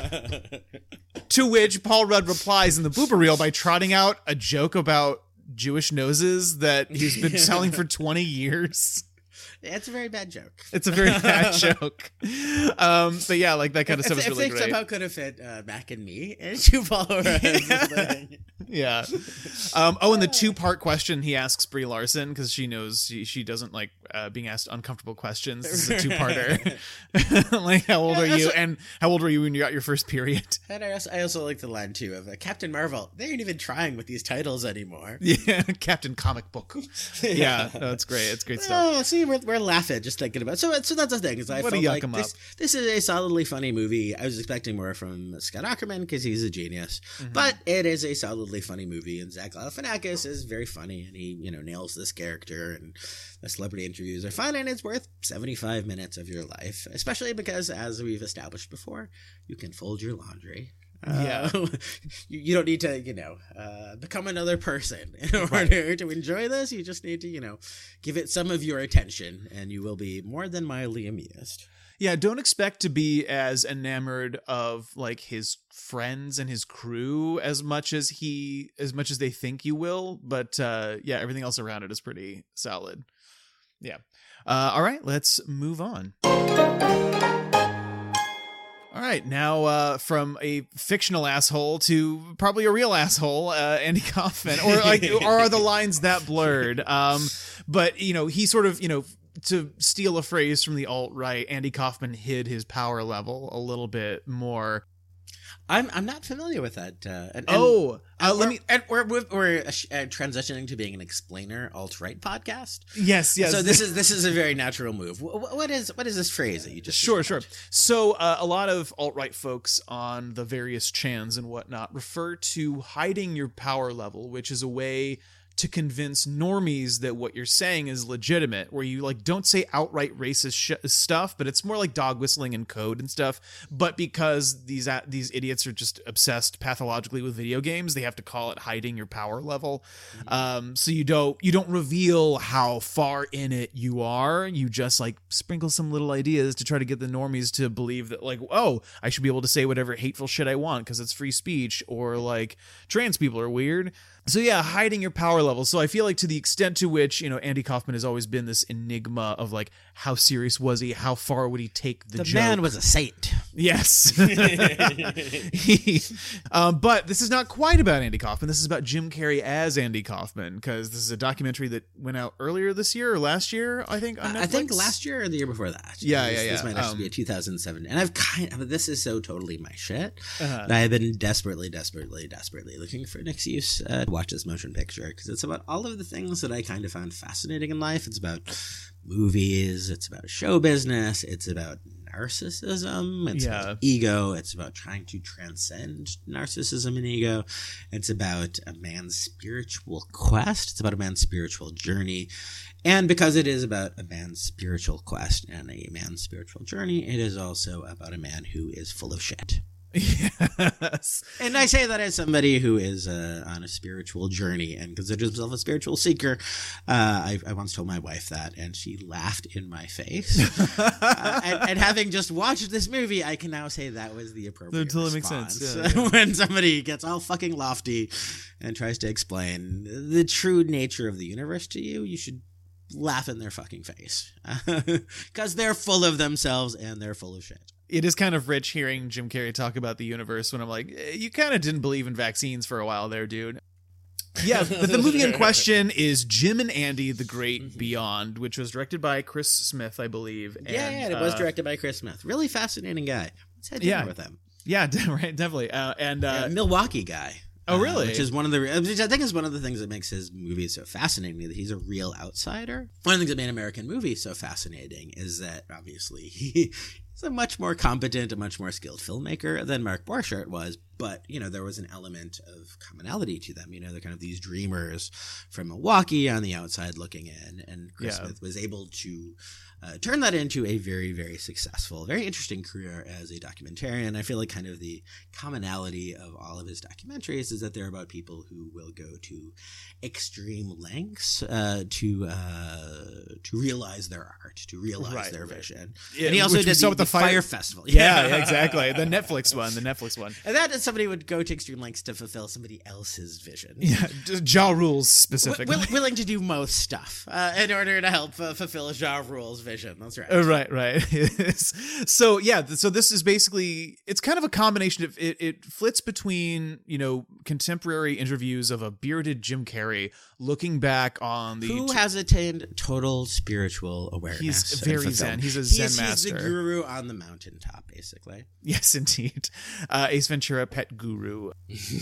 To which Paul Rudd replies in the blooper reel by trotting out a joke about Jewish noses that he's been telling for twenty years. It's a very bad joke. It's a very bad joke. Um, but yeah, like that kind of if, stuff is if really they great. somehow could have fit uh, Mac and me into Paul Rudd's thing. Yeah. Um, oh, and the two-part question he asks Brie Larson because she knows she, she doesn't like uh, being asked uncomfortable questions. This is a two-parter. Like, how old Yeah, are that's you? what- And how old were you when you got your first period? And I also, I also like the line too of uh, Captain Marvel. They aren't even trying with these titles anymore. Yeah, Captain Comic Book. Yeah, no, it's great. It's great stuff. Oh, see, we're, we're laughing just thinking about. So, so that's the thing. Is I What a felt yuck like 'em this, up. this is a solidly funny movie. I was expecting more from Scott Aukerman because he's a genius, Mhm. but it is a solidly funny movie. And Zach Galifianakis is very funny, and he you know nails this character. And the celebrity interviews are fun, and it's worth seventy-five minutes of your life, especially because, as we've established before, you can fold your laundry. Yeah. Uh, you, you don't need to, you know, uh, become another person in order Right. to enjoy this. You just need to, you know, give it some of your attention, and you will be more than mildly amused. Yeah, don't expect to be as enamored of like his friends and his crew as much as he as much as they think you will, but uh yeah, everything else around it is pretty solid. Yeah. Uh all right, let's move on. All right, now uh, from a fictional asshole to probably a real asshole, uh, Andy Kaufman, or like, or are the lines that blurred? Um, but you know, he sort of, you know, to steal a phrase from the alt-right, Andy Kaufman hid his power level a little bit more. I'm I'm not familiar with that. Uh, and, and, Oh, uh, and let we're, me. And we're we're, we're uh, sh- uh, transitioning to being an explainer alt right podcast. Yes, yes. So this is this is a very natural move. What, what is what is this phrase that you just Sure, described? sure. So uh, a lot of alt-right folks on the various chans and whatnot refer to hiding your power level, which is a way to convince normies that what you're saying is legitimate, where you like don't say outright racist sh- stuff, but it's more like dog whistling and code and stuff. But because these uh, these idiots are just obsessed pathologically with video games, they have to call it hiding your power level. Mm-hmm. Um, so you don't you don't reveal how far in it you are. You just like sprinkle some little ideas to try to get the normies to believe that like, oh, I should be able to say whatever hateful shit I want because it's free speech, or like trans people are weird. So yeah, hiding your power level. So I feel like to the extent to which, you know, Andy Kaufman has always been this enigma of like, how serious was he? How far would he take the, The joke? man was a saint. Yes. He- um, but this is not quite about Andy Kaufman. This is about Jim Carrey as Andy Kaufman, because this is a documentary that went out earlier this year or last year, I think, on Netflix. I think last year or the year before that. Yeah, this, yeah, yeah. This might actually Um, be a two thousand seven. And I've kind of, this is so totally my shit. Uh-huh. that I've been desperately, desperately, desperately looking for an excuse uh, to watch this motion picture, because it's about all of the things that I kind of found fascinating in life. It's about movies, it's about show business, it's about narcissism, it's Yeah. about ego, it's about trying to transcend narcissism and ego, it's about a man's spiritual quest, it's about a man's spiritual journey. And because it is about a man's spiritual quest and a man's spiritual journey, it is also about a man who is full of shit. Yes. And I say that as somebody who is uh, on a spiritual journey and considers himself a spiritual seeker. Uh, I, I once told my wife that, and she laughed in my face. uh, and, and having just watched this movie, I can now say that was the appropriate That totally response. makes sense. Yeah, yeah. When somebody gets all fucking lofty and tries to explain the true nature of the universe to you, you should laugh in their fucking face. Because they're full of themselves and they're full of shit. It is kind of rich hearing Jim Carrey talk about the universe when I'm like, eh, you kind of didn't believe in vaccines for a while there, dude. Yeah, but the movie in question is Jim and Andy, The Great Beyond, which was directed by Chris Smith, I believe. And, yeah, yeah, it was uh, directed by Chris Smith. Really fascinating guy. Let's had dinner Yeah. with him. Yeah, right, definitely. Uh, and uh, Yeah, Milwaukee guy. Oh, really? Uh, which is one of the, which I think is one of the things that makes his movies so fascinating, that he's a real outsider. One of the things that made American movies so fascinating is that obviously he, he's a much more competent, a much more skilled filmmaker than Mark Borchardt was. But, you know, there was an element of commonality to them. You know, they're kind of these dreamers from Milwaukee on the outside looking in. And Chris Yeah. Smith was able to uh, turn that into a very, very successful, very interesting career as a documentarian. I feel like kind of the commonality of all of his documentaries is that they're about people who will go to extreme lengths uh, to uh, to realize their art, to realize Right, their right. vision. Yeah, and he also which we did saw the, with the the Fire- Fire Festival. yeah, yeah, exactly. The Netflix one, the Netflix one. And that is somebody would go to extreme lengths to fulfill somebody else's vision. Yeah, just Ja Rules specifically. Wi- will- willing to do most stuff uh, in order to help uh, fulfill Ja Rule's vision. That's right. Uh, right, right. So yeah, th- so this is basically, it's kind of a combination of it. It flits between, you know, contemporary interviews of a bearded Jim Carrey looking back on the. Who has attained total spiritual awareness? He's and very fulfillment. zen. He's a zen he's, master. He's the guru on the mountaintop, basically. Yes, indeed. Uh, Ace Ventura, pet guru.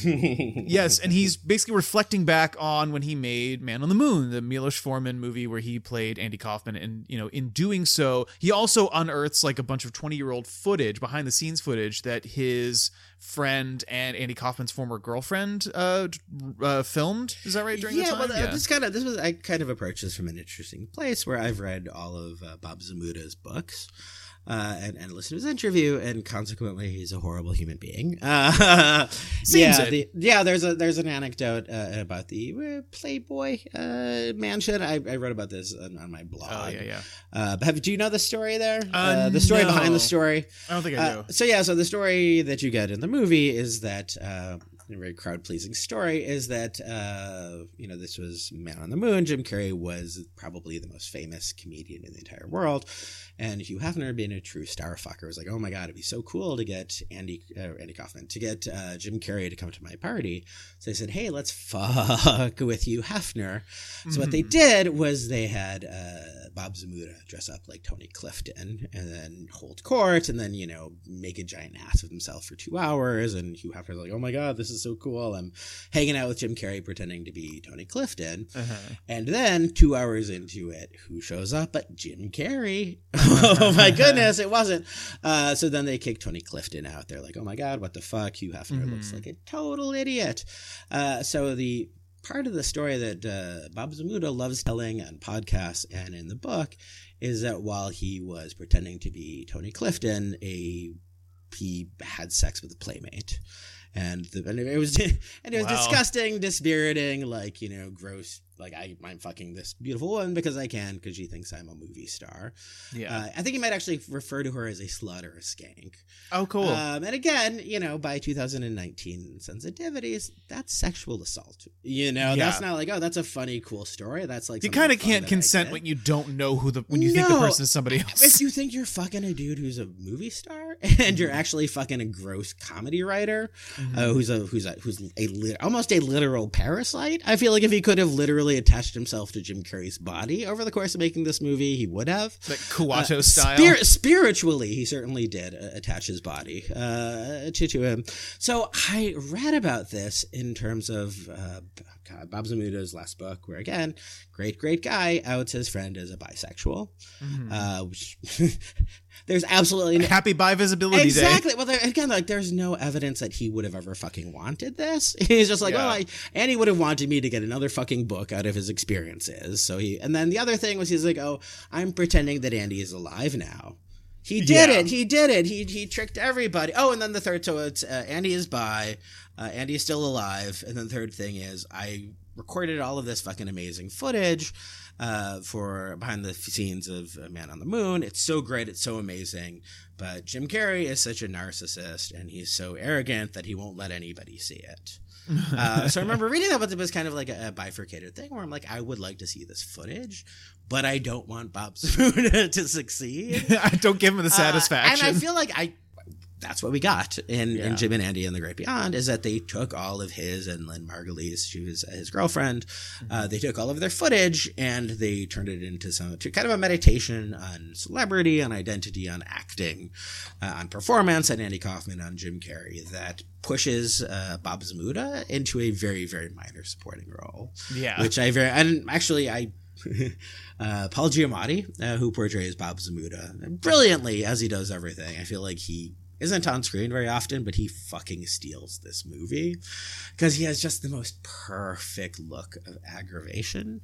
Yes, and he's basically reflecting back on when he made Man on the Moon, the Milos Forman movie where he played Andy Kaufman, and you know, in doing so, he also unearths like a bunch of twenty-year-old footage, behind-the-scenes footage that his friend and Andy Kaufman's former girlfriend uh, uh, filmed. Is that right? During yeah, the time, well, this kind of this was I kind of approached this from an interesting place where I've read all of uh, Bob Zamuta's books. Uh, and, and listen to his interview, and consequently, he's a horrible human being. Uh, Seems yeah, it. the, yeah. There's a there's an anecdote uh, about the uh, Playboy uh, mansion. I, I wrote about this on, on my blog. Oh yeah, yeah. Uh, but have, do you know the story there? Uh, the story no. behind the story. I don't think I do. Uh, so yeah, so the story that you get in the movie is that uh, a very crowd pleasing story is that uh, you know, this was Man on the Moon. Jim Carrey was probably the most famous comedian in the entire world, and Hugh Hefner, being a true star fucker, was like, oh my god, it'd be so cool to get Andy uh, Andy Kaufman to get uh, Jim Carrey to come to my party. So they said, hey, let's fuck with Hugh Hefner. So Mm-hmm. what they did was they had uh, Bob Zamuda dress up like Tony Clifton and then hold court and then, you know, make a giant ass of himself for two hours. And Hugh Hefner's like, oh my god, this is so cool. I'm hanging out with Jim Carrey pretending to be Tony Clifton. Uh-huh. And then two hours into it, who shows up but Jim Carrey? Oh my goodness, it wasn't. Uh, so then they kick Tony Clifton out. They're like, oh my god, what the fuck? Hugh Hefner Mhm. looks like a total idiot. Uh, so the part of the story that uh, Bob Zamuda loves telling on podcasts and in the book is that while he was pretending to be Tony Clifton, a he had sex with a playmate. And, the, and it was and it was Wow. disgusting, dispiriting, like, you know, gross. Like, I, I'm fucking this beautiful woman because I can, because she thinks I'm a movie star. Yeah. Uh, I think he might actually refer to her as a slut or a skank. Oh, cool. Um, and again, you know, by two thousand nineteen sensitivities, that's sexual assault. You know, Yeah. that's not like, oh, that's a funny, cool story. That's like you something kind of fun can't that I consent did. when you don't know who the when you think the No. person is somebody else. If you think you're fucking a dude who's a movie star and you're actually fucking a gross comedy writer, Mhm. uh, who's a who's a who's a lit- almost a literal parasite, I feel like if he could have literally attached himself to Jim Carrey's body over the course of making this movie, he would have. Like Kuato Uh, style. spir- spiritually, he certainly did uh, attach his body uh, to, to him. So I read about this in terms of uh, God, Bob Zamuda's last book, where again, great, great guy outs his friend as a bisexual. Mhm. Uh, which there's absolutely no. Happy bi visibility Exactly. day. Well, there, again, like, there's no evidence that he would have ever fucking wanted this. He's just like, Yeah. well, I, and he would have wanted me to get another fucking book out of his experiences. So he, and then the other thing was he's like, oh, I'm pretending that Andy is alive now. He did Yeah. it. He did it. He he tricked everybody. Oh, and then the third, so it's uh, Andy is bi. Uh, Andy is still alive. And then the third thing is I recorded all of this fucking amazing footage uh, for behind the scenes of Man on the Moon. It's so great. It's so amazing. But Jim Carrey is such a narcissist, and he's so arrogant that he won't let anybody see it. uh, so I remember reading that, but it was kind of like a, a bifurcated thing where I'm like, I would like to see this footage, but I don't want Bob Zmuda to succeed. I don't give him the satisfaction. Uh, and I feel like I that's what we got in, Yeah. in Jim and Andy and the Great Beyond, is that they took all of his and Lynn Margulies, she was his girlfriend, mm-hmm. uh, they took all of their footage and they turned it into some to kind of a meditation on celebrity, on identity, on acting, uh, on performance, and Andy Kaufman on Jim Carrey that pushes uh, Bob Zmuda into a very, very minor supporting role. Yeah. Which I very, and actually I, uh, Paul Giamatti, uh, who portrays Bob Zmuda brilliantly as he does everything. I feel like he isn't on screen very often, but he fucking steals this movie because he has just the most perfect look of aggravation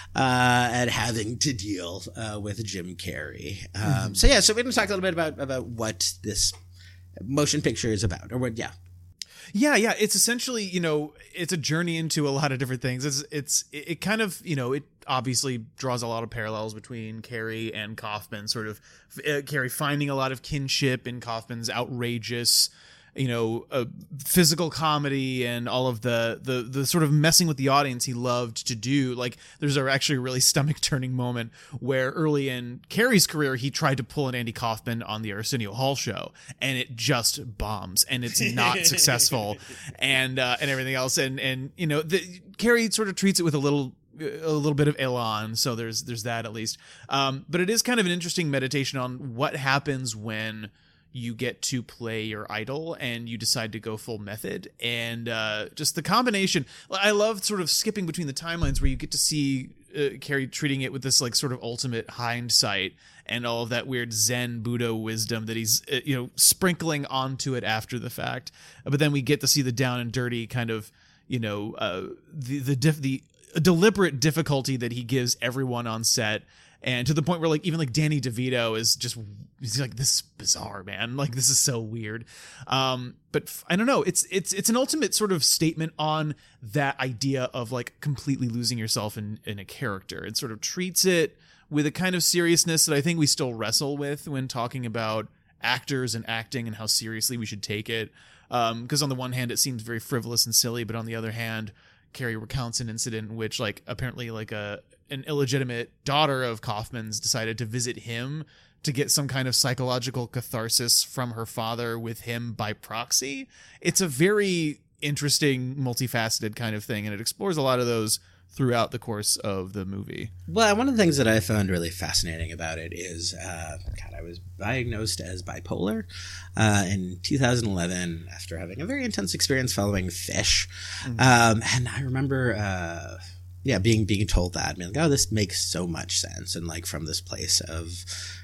uh, at having to deal uh, with Jim Carrey. Um, mm-hmm. So yeah, so we're going to talk a little bit about, about what this motion picture is about, or what, yeah. Yeah, yeah. It's essentially, you know, it's a journey into a lot of different things. It's, it's, it, it kind of, you know, it obviously draws a lot of parallels between Carrey and Kaufman, sort of uh, Carrey finding a lot of kinship in Kaufman's outrageous, you know, uh, physical comedy and all of the, the, the sort of messing with the audience he loved to do. Like, there's a, actually a really stomach turning moment where early in Carrey's career, he tried to pull an Andy Kaufman on the Arsenio Hall show, and it just bombs, and it's not successful, and uh, and everything else. And, and you know, the, Carrey sort of treats it with a little a little bit of elan, so there's there's that at least. Um, but it is kind of an interesting meditation on what happens when you get to play your idol and you decide to go full method, and uh, just the combination. I love sort of skipping between the timelines where you get to see uh, Carrey treating it with this like sort of ultimate hindsight and all of that weird Zen Buddha wisdom that he's uh, you know sprinkling onto it after the fact. But then we get to see the down and dirty kind of you know uh, the the diff- the deliberate difficulty that he gives everyone on set. And to the point where, like, even like Danny DeVito is just, he's like, this is bizarre, man. Like, this is so weird. Um, but f- I don't know. It's it's it's an ultimate sort of statement on that idea of like completely losing yourself in in a character. It sort of treats it with a kind of seriousness that I think we still wrestle with when talking about actors and acting and how seriously we should take it. Because um, on the one hand, it seems very frivolous and silly, but on the other hand, Carrey recounts an incident in which, like, apparently, like a an illegitimate daughter of Kaufman's decided to visit him to get some kind of psychological catharsis from her father with him by proxy. It's a very interesting, multifaceted kind of thing, and it explores a lot of those throughout the course of the movie. Well, one of the things that I found really fascinating about it is, uh, God, I was diagnosed as bipolar uh, in two thousand eleven after having a very intense experience following Fish. Mm-hmm. Um, and I remember, uh, yeah, being being told that, being like, oh, this makes so much sense. And like from this place of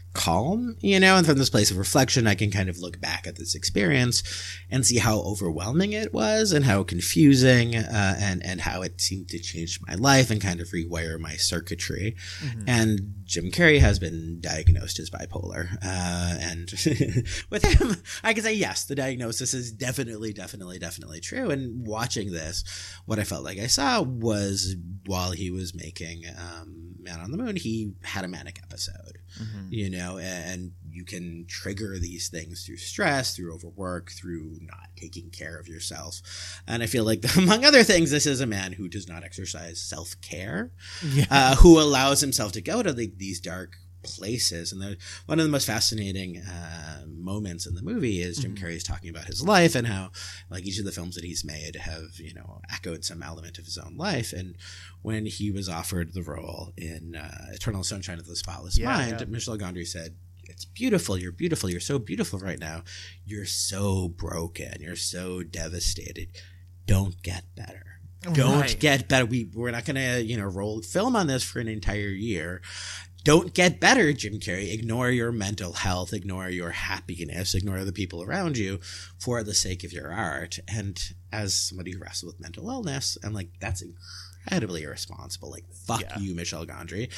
calm, you know, and from this place of reflection, I can kind of look back at this experience and see how overwhelming it was and how confusing uh, and, and how it seemed to change my life and kind of rewire my circuitry. Mm-hmm. And Jim Carrey has been diagnosed as bipolar. Uh, and with him, I can say, yes, the diagnosis is definitely, definitely, definitely true. And watching this, what I felt like I saw was while he was making um, Man on the Moon, he had a manic episode. Mm-hmm. You know, and you can trigger these things through stress, through overwork, through not taking care of yourself. And I feel like, among other things, this is a man who does not exercise self-care, yeah. uh, who allows himself to go to the, these dark places. And the, one of the most fascinating uh, moments in the movie is Jim mm-hmm. Carrey's talking about his life and how, like, each of the films that he's made have, you know, echoed some element of his own life. And when he was offered the role in uh, Eternal Sunshine of the Spotless yeah, Mind, yeah. Michel Gondry said, "It's beautiful. You're beautiful. You're so beautiful right now. You're so broken. You're so devastated. Don't get better. Don't right. get better. We, we're not going to, you know, roll film on this for an entire year. Don't get better, Jim Carrey. Ignore your mental health. Ignore your happiness. Ignore the people around you for the sake of your art." And as somebody who wrestles with mental illness, I'm like, that's incredibly irresponsible. Like, fuck yeah. you, Michel Gondry.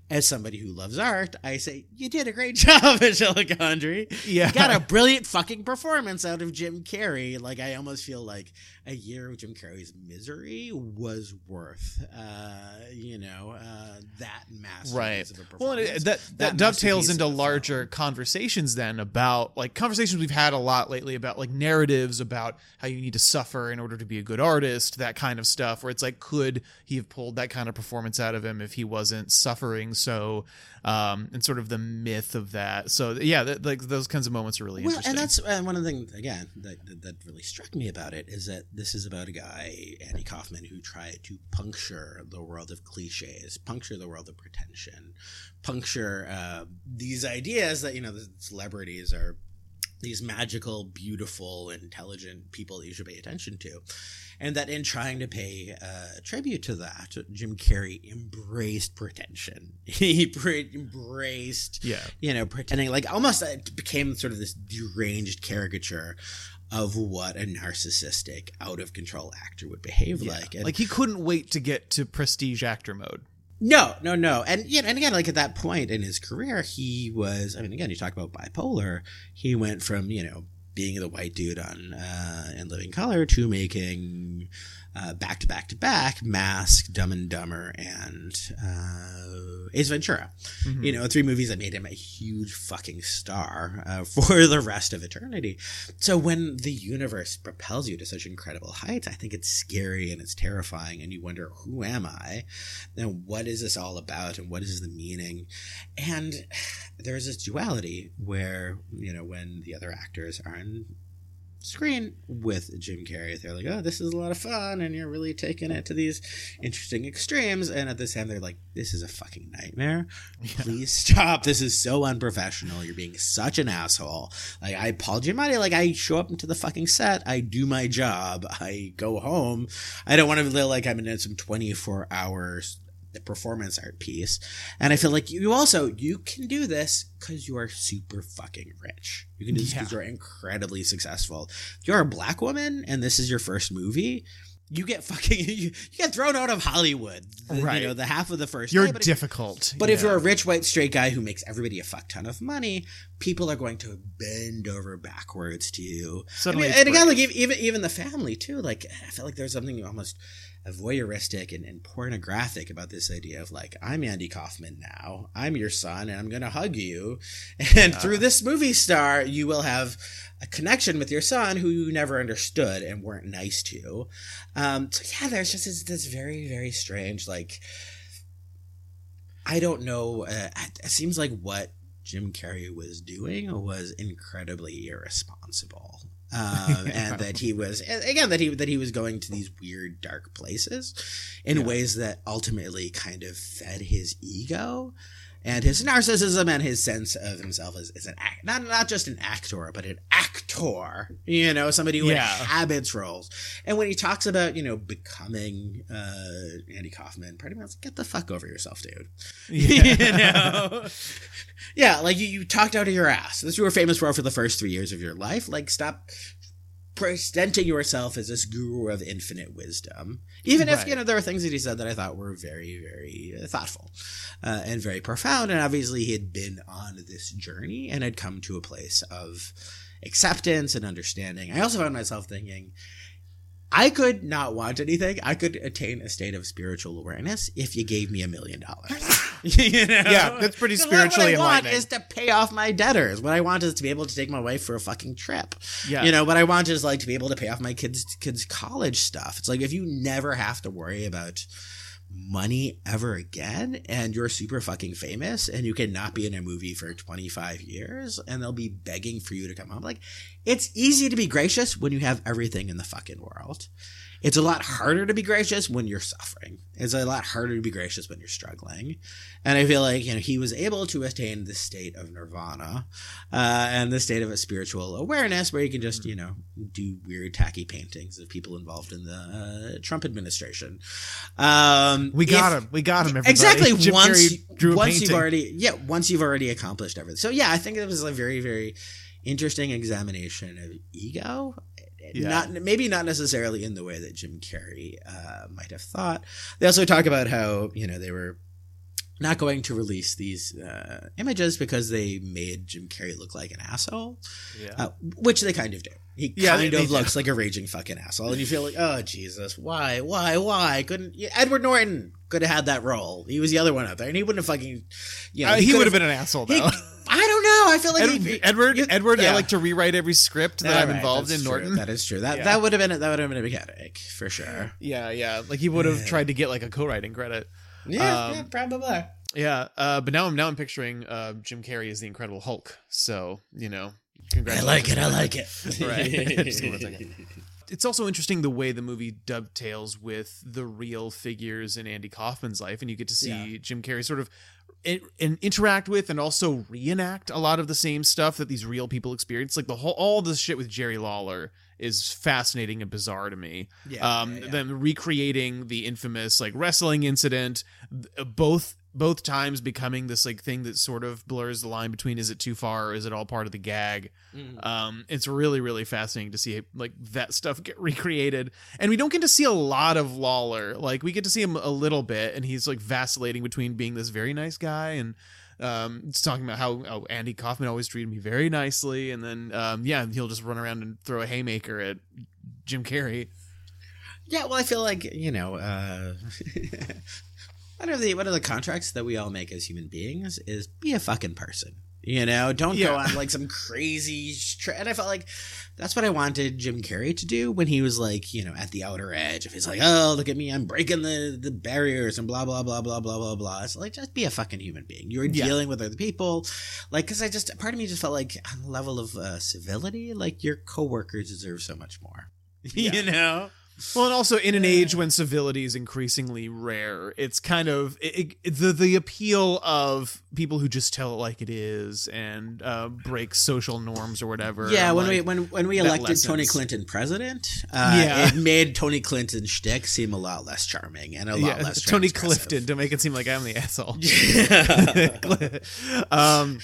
as somebody who loves art, I say, you did a great job, Angela Gondry. Yeah. You got a brilliant fucking performance out of Jim Carrey. Like, I almost feel like a year of Jim Carrey's misery was worth, uh, you know, uh, that masterpiece right. of a performance. Well, and it, that, that, that dovetails into of, larger um, conversations then about, like, conversations we've had a lot lately about, like, narratives about how you need to suffer in order to be a good artist, that kind of stuff, where it's like, could he have pulled that kind of performance out of him if he wasn't suffering so, um, and sort of the myth of that. So, yeah, that, like, those kinds of moments are really well, interesting. And that's and one of the things, again, that, that, that really struck me about it is that this is about a guy, Andy Kaufman, who tried to puncture the world of cliches, puncture the world of pretension, puncture uh, these ideas that, you know, the celebrities are these magical, beautiful, intelligent people that you should pay attention to. And that in trying to pay uh, tribute to that, Jim Carrey embraced pretension. He pre- embraced, yeah. you know, pretending, like almost it became sort of this deranged caricature of what a narcissistic, out of control actor would behave yeah. like. And like he couldn't wait to get to prestige actor mode. No, no, no. And, you know, and again, like at that point in his career, he was, I mean, again, you talk about bipolar. He went from, you know, being the white dude on uh, In Living Color to making uh, back to back to back Mask, Dumb and Dumber, and uh, Ace Ventura. Mm-hmm. You know, three movies that made him a huge fucking star uh, for the rest of eternity. So when the universe propels you to such incredible heights, I think it's scary and it's terrifying, and you wonder, who am I? And what is this all about? And what is the meaning? And there's this duality where, you know, when the other actors are on screen with Jim Carrey, they're like, oh, this is a lot of fun, and you're really taking it to these interesting extremes, and at the same they're like, this is a fucking nightmare. Yeah. Please stop. This is so unprofessional. You're being such an asshole. Like, I Paul Giamatti, like, I show up into the fucking set, I do my job, I go home. I don't want to feel like I'm in some twenty-four hours performance art piece. And I feel like you also, you can do this because you are super fucking rich. You can do this because yeah. you're incredibly successful. If you're a black woman and this is your first movie, you get fucking, you, you get thrown out of Hollywood. The, right. You know, the half of the first You're day, but difficult. If, but yeah. if you're a rich white straight guy who makes everybody a fuck ton of money, people are going to bend over backwards to you. Suddenly I mean, and again, like even even the family too. Like, I feel like there's something almost voyeuristic and, and pornographic about this idea of like, I'm Andy Kaufman now, I'm your son, and I'm going to hug you, and uh, through this movie star you will have a connection with your son who you never understood and weren't nice to. Um, so yeah, there's just this, this very, very strange, like, I don't know, uh, it seems like what Jim Carrey was doing was incredibly irresponsible. um, and that he was, again, that he that he was going to these weird dark places in yeah. ways that ultimately kind of fed his ego and his narcissism and his sense of himself as, as an act, not not just an actor, but an actor, you know, somebody who yeah. inhabits roles. And when he talks about, you know, becoming uh, Andy Kaufman, pretty much, get the fuck over yourself, dude. Yeah. You know? Yeah, like you, you talked out of your ass. This you were famous for for the first three years of your life. Like, stop presenting yourself as this guru of infinite wisdom. Even right. if, you know, there were things that he said that I thought were very, very thoughtful uh, and very profound. And obviously he had been on this journey and had come to a place of acceptance and understanding. I also found myself thinking, I could not want anything. I could attain a state of spiritual awareness if you gave me a million dollars. You know? Yeah, that's pretty spiritually enlightening. What I want enlightening. is to pay off my debtors. What I want is to be able to take my wife for a fucking trip. Yeah. You know, what I want is like to be able to pay off my kids' kids' college stuff. It's like, if you never have to worry about money ever again, and you're super fucking famous, and you cannot be in a movie for twenty-five years, and they'll be begging for you to come home. Like, it's easy to be gracious when you have everything in the fucking world. It's a lot harder to be gracious when you're suffering. It's a lot harder to be gracious when you're struggling. And I feel like, you know, he was able to attain this state of nirvana uh, and the state of a spiritual awareness where you can just, you know, do weird tacky paintings of people involved in the uh, Trump administration. Um, we got if, him. We got him. Everybody. Exactly. Jim once drew a once painting. you've already, yeah, once you've already accomplished everything. So yeah, I think it was a very, very interesting examination of ego. Yeah. Not maybe not necessarily in the way that Jim Carrey uh, might have thought. They also talk about how, you know, they were not going to release these uh, images because they made Jim Carrey look like an asshole, Yeah. uh, which they kind of do. He Yeah, kind they- of they looks like a raging fucking asshole, and you feel like, oh Jesus, why, why, why couldn't yeah, Edward Norton could have had that role? He was the other one out there, and he wouldn't have fucking, you know, Uh, he would have could've- been an asshole he- though. I don't know. I feel like Ed- he, Edward, you- Edward, yeah. I like to rewrite every script that All I'm right, involved that's in. true. Norton. That is true. That Yeah. that would have been a, that would have been a big headache for sure. Yeah, yeah. Like he would have tried to get like a co-writing credit. Yeah, Um, yeah probably. Yeah, uh, but now I'm now I'm picturing uh, Jim Carrey as the Incredible Hulk. So you know, I congratulations. like it. I like it. Right. Just give it a second. It's also interesting the way the movie dovetails with the real figures in Andy Kaufman's life, and you get to see Yeah. Jim Carrey sort of in, in, interact with and also reenact a lot of the same stuff that these real people experience. Like the whole all this shit with Jerry Lawler is fascinating and bizarre to me. Yeah, um, yeah, yeah. Them recreating the infamous like wrestling incident, th- both both times becoming this like thing that sort of blurs the line between is it too far or is it all part of the gag. Mhm. Um, it's really really fascinating to see like that stuff get recreated, and we don't get to see a lot of Lawler. Like we get to see him a little bit, and he's like vacillating between being this very nice guy and um it's talking about how oh, Andy Kaufman always treated me very nicely, and then um yeah he'll just run around and throw a haymaker at Jim Carrey. Yeah, well, I feel like you know, uh, one of the one of the contracts that we all make as human beings is be a fucking person. You know, don't Yeah. go on like some crazy. Tra- and I felt like that's what I wanted Jim Carrey to do when he was like, you know, at the outer edge. If he's like, oh, look at me, I'm breaking the, the barriers and blah blah blah blah blah blah blah. It's like just be a fucking human being. You're Yeah. dealing with other people, like because I just part of me just felt like on the level of uh, civility, like your coworkers deserve so much more. Yeah. You know. Well, and also in an age when civility is increasingly rare, it's kind of it, it, the the appeal of people who just tell it like it is and uh, break social norms or whatever. Yeah, when like, we when when we that elected lessens. Tony Clinton president, uh, Yeah. it made Tony Clinton's shtick seem a lot less charming and a lot yeah, less Tony transgressive. Clifton to make it seem like I'm the asshole. Yeah. um,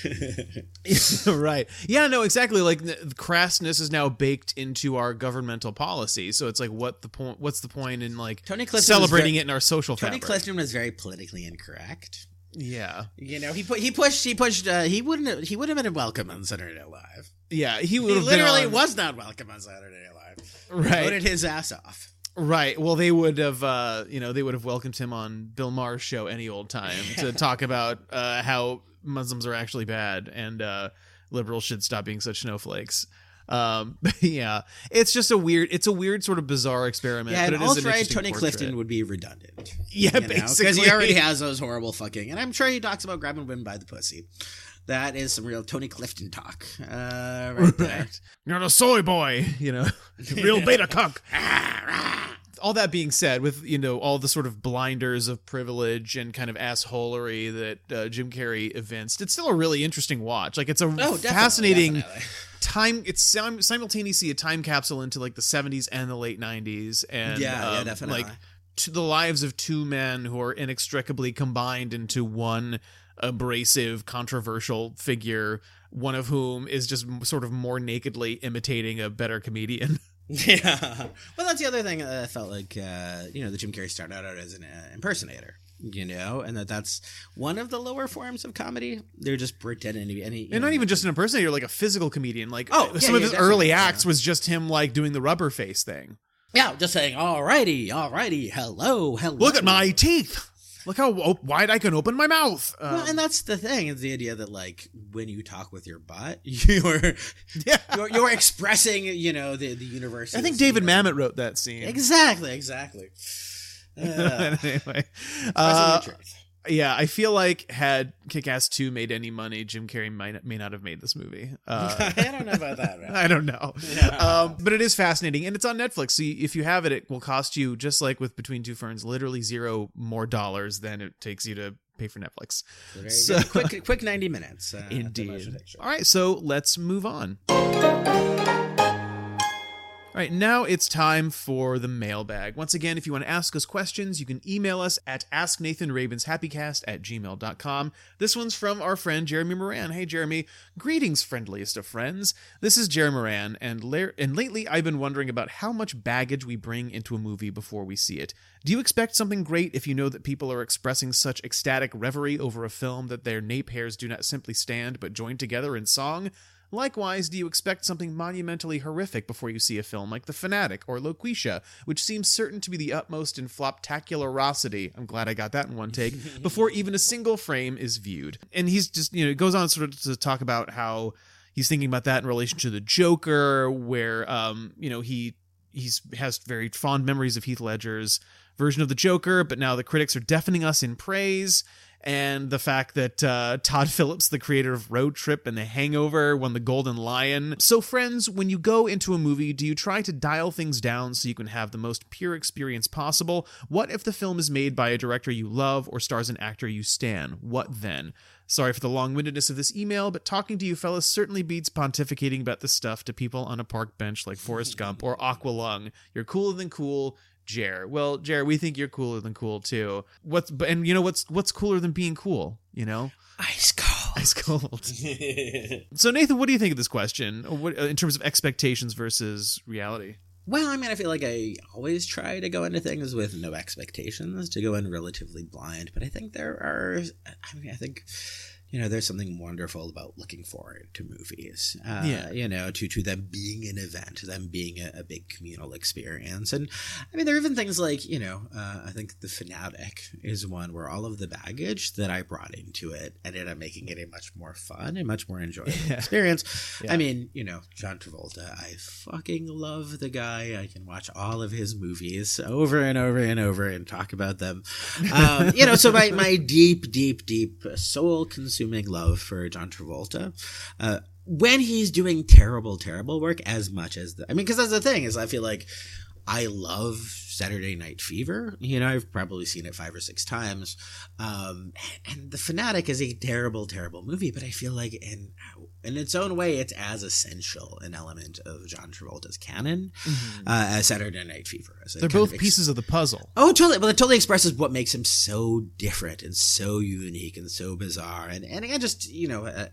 right. Yeah, no, exactly. Like the crassness is now baked into our governmental policy. So it's like, what the point? What's the point in like Tony Clifton was celebrating very- it in our social Tony fabric? Clifton was very politically incorrect. Yeah, You know, he put he pushed he pushed uh, he wouldn't he would have been welcome on Saturday Night Live. yeah. He would He have literally been on, was not welcome on Saturday Night Live. right. Voted his ass off. Right. Well, they would have, uh, you know, they would have welcomed him on Bill Maher's show any old time to talk about uh, how Muslims are actually bad and uh, liberals should stop being such snowflakes. Um, yeah, it's just a weird, it's a weird sort of bizarre experiment. Yeah, but and it is an alt-right interesting Tony portrait. Clifton would be redundant. Yeah, Because basically. he already has those horrible fucking, and I'm sure he talks about grabbing women by the pussy. That is some real Tony Clifton talk, uh, right there. Right. You're the soy boy, you know, real beta cuck. All that being said, with, you know, all the sort of blinders of privilege and kind of assholery that uh, Jim Carrey evinced, it's still a really interesting watch. Like, it's a Oh, definitely, fascinating definitely. time. It's sim- simultaneously a time capsule into like the seventies and the late nineties, and Yeah, yeah, um, definitely. like to the lives of two men who are inextricably combined into one abrasive, controversial figure. One of whom is just m- sort of more nakedly imitating a better comedian. Yeah. Well, that's the other thing that I felt like, uh, you know, the Jim Carrey started out as an uh, impersonator, you know, and that that's one of the lower forms of comedy. They're just pretending to be any. And not even just an impersonator, like a physical comedian. Like Oh, yeah, some of yeah, his definitely, early yeah. acts was just him like doing the rubber face thing. Yeah, just saying, alrighty, alrighty, hello, hello. Look at my teeth. Look how op- wide I can open my mouth. Um, Well, and that's the thing, is the idea that, like, when you talk with your butt, you're yeah. you're, you're expressing, you know, the, the universe. I think David Mamet wrote that scene. Exactly, exactly. Uh, Anyway, expressing uh, the truth. yeah, I feel like had Kick-Ass two made any money, Jim Carrey might may not have made this movie. Uh, I don't know about that, man. I don't know. Yeah. Um, but it is fascinating, and it's on Netflix. So you- if you have it, it will cost you, just like with Between Two Ferns, literally zero more dollars than it takes you to pay for Netflix. Very So- good. Quick, quick ninety minutes. Uh, at the Indeed. motion picture. All right, so let's move on. All right, now it's time for the mailbag. Once again, if you want to ask us questions, you can email us at asknathanravenshappycast at gmail dot com. This one's from our friend Jeremy Moran. Hey, Jeremy. Greetings, friendliest of friends. This is Jeremy Moran, and, la- and lately I've been wondering about how much baggage we bring into a movie before we see it. Do you expect something great if you know that people are expressing such ecstatic reverie over a film that their nape hairs do not simply stand but join together in song? Likewise, do you expect something monumentally horrific before you see a film like The Fanatic or Loquisha, which seems certain to be the utmost in floptacularosity, I'm glad I got that in one take, before even a single frame is viewed? And he's just, you know, it goes on sort of to talk about how he's thinking about that in relation to The Joker, where, um, you know, he he's has very fond memories of Heath Ledger's version of the Joker, but now the critics are deafening us in praise. And the fact that uh, Todd Phillips, the creator of Road Trip and The Hangover, won the Golden Lion. So friends, when you go into a movie, do you try to dial things down so you can have the most pure experience possible? What if the film is made by a director you love or stars an actor you stan? What then? Sorry for the long-windedness of this email, but talking to you fellas certainly beats pontificating about this stuff to people on a park bench like Forrest Gump or Aqualung. You're cooler than cool. Jer. Well, Jer, we think you're cooler than cool too. What's and you know what's what's cooler than being cool? You know, ice cold. Ice cold. So Nathan, what do you think of this question? What in terms of expectations versus reality? Well, I mean, I feel like I always try to go into things with no expectations, to go in relatively blind. But I think there are. I mean, I think. You know, there's something wonderful about looking forward to movies, uh, yeah. you know, to, to them being an event, them being a, a big communal experience. And I mean, there are even things like, you know, uh, I think The Fanatic is one where all of the baggage that I brought into it ended up making it a much more fun and much more enjoyable yeah. experience. Yeah. I mean, you know, John Travolta, I fucking love the guy. I can watch all of his movies over and over and over and talk about them. Um, you know, so my, my deep, deep, deep soul consuming love for John Travolta uh, when he's doing terrible, terrible work as much as the, I mean, because that's the thing is I feel like I love Saturday Night Fever. You know, I've probably seen it five or six times. Um, and The Fanatic is a terrible, terrible movie, but I feel like in in its own way, it's as essential an element of John Travolta's canon mm-hmm. uh, as Saturday Night Fever. As They're both ex- pieces of the puzzle. Oh, totally. Well, it totally expresses what makes him so different and so unique and so bizarre. And, and again, just, you know, uh,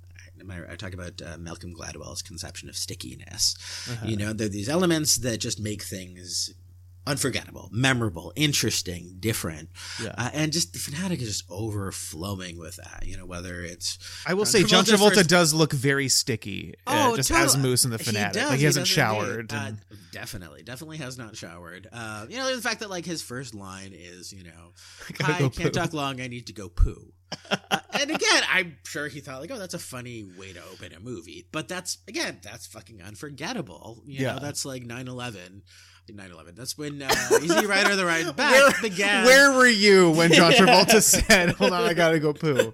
I talk about uh, Malcolm Gladwell's conception of stickiness. Uh-huh. You know, there are these elements that just make things unforgettable, memorable, interesting, different. Yeah. Uh, and just The Fanatic is just overflowing with that, you know, whether it's... I will John say Travolta John Travolta first... does look very sticky, uh, oh, just totally. as Moose in The Fanatic. He does, like he, he hasn't showered. And... Uh, definitely, definitely has not showered. Uh, you know, the fact that like his first line is, you know, I, I can't poo. talk long, I need to go poo. uh, and again, I'm sure he thought like, oh, that's a funny way to open a movie. But that's, again, that's fucking unforgettable. You yeah. know, that's like nine eleven. nine eleven. That's when uh, Easy Rider the Ride Back where, began. Where were you when John Travolta said, hold on, I gotta go poo?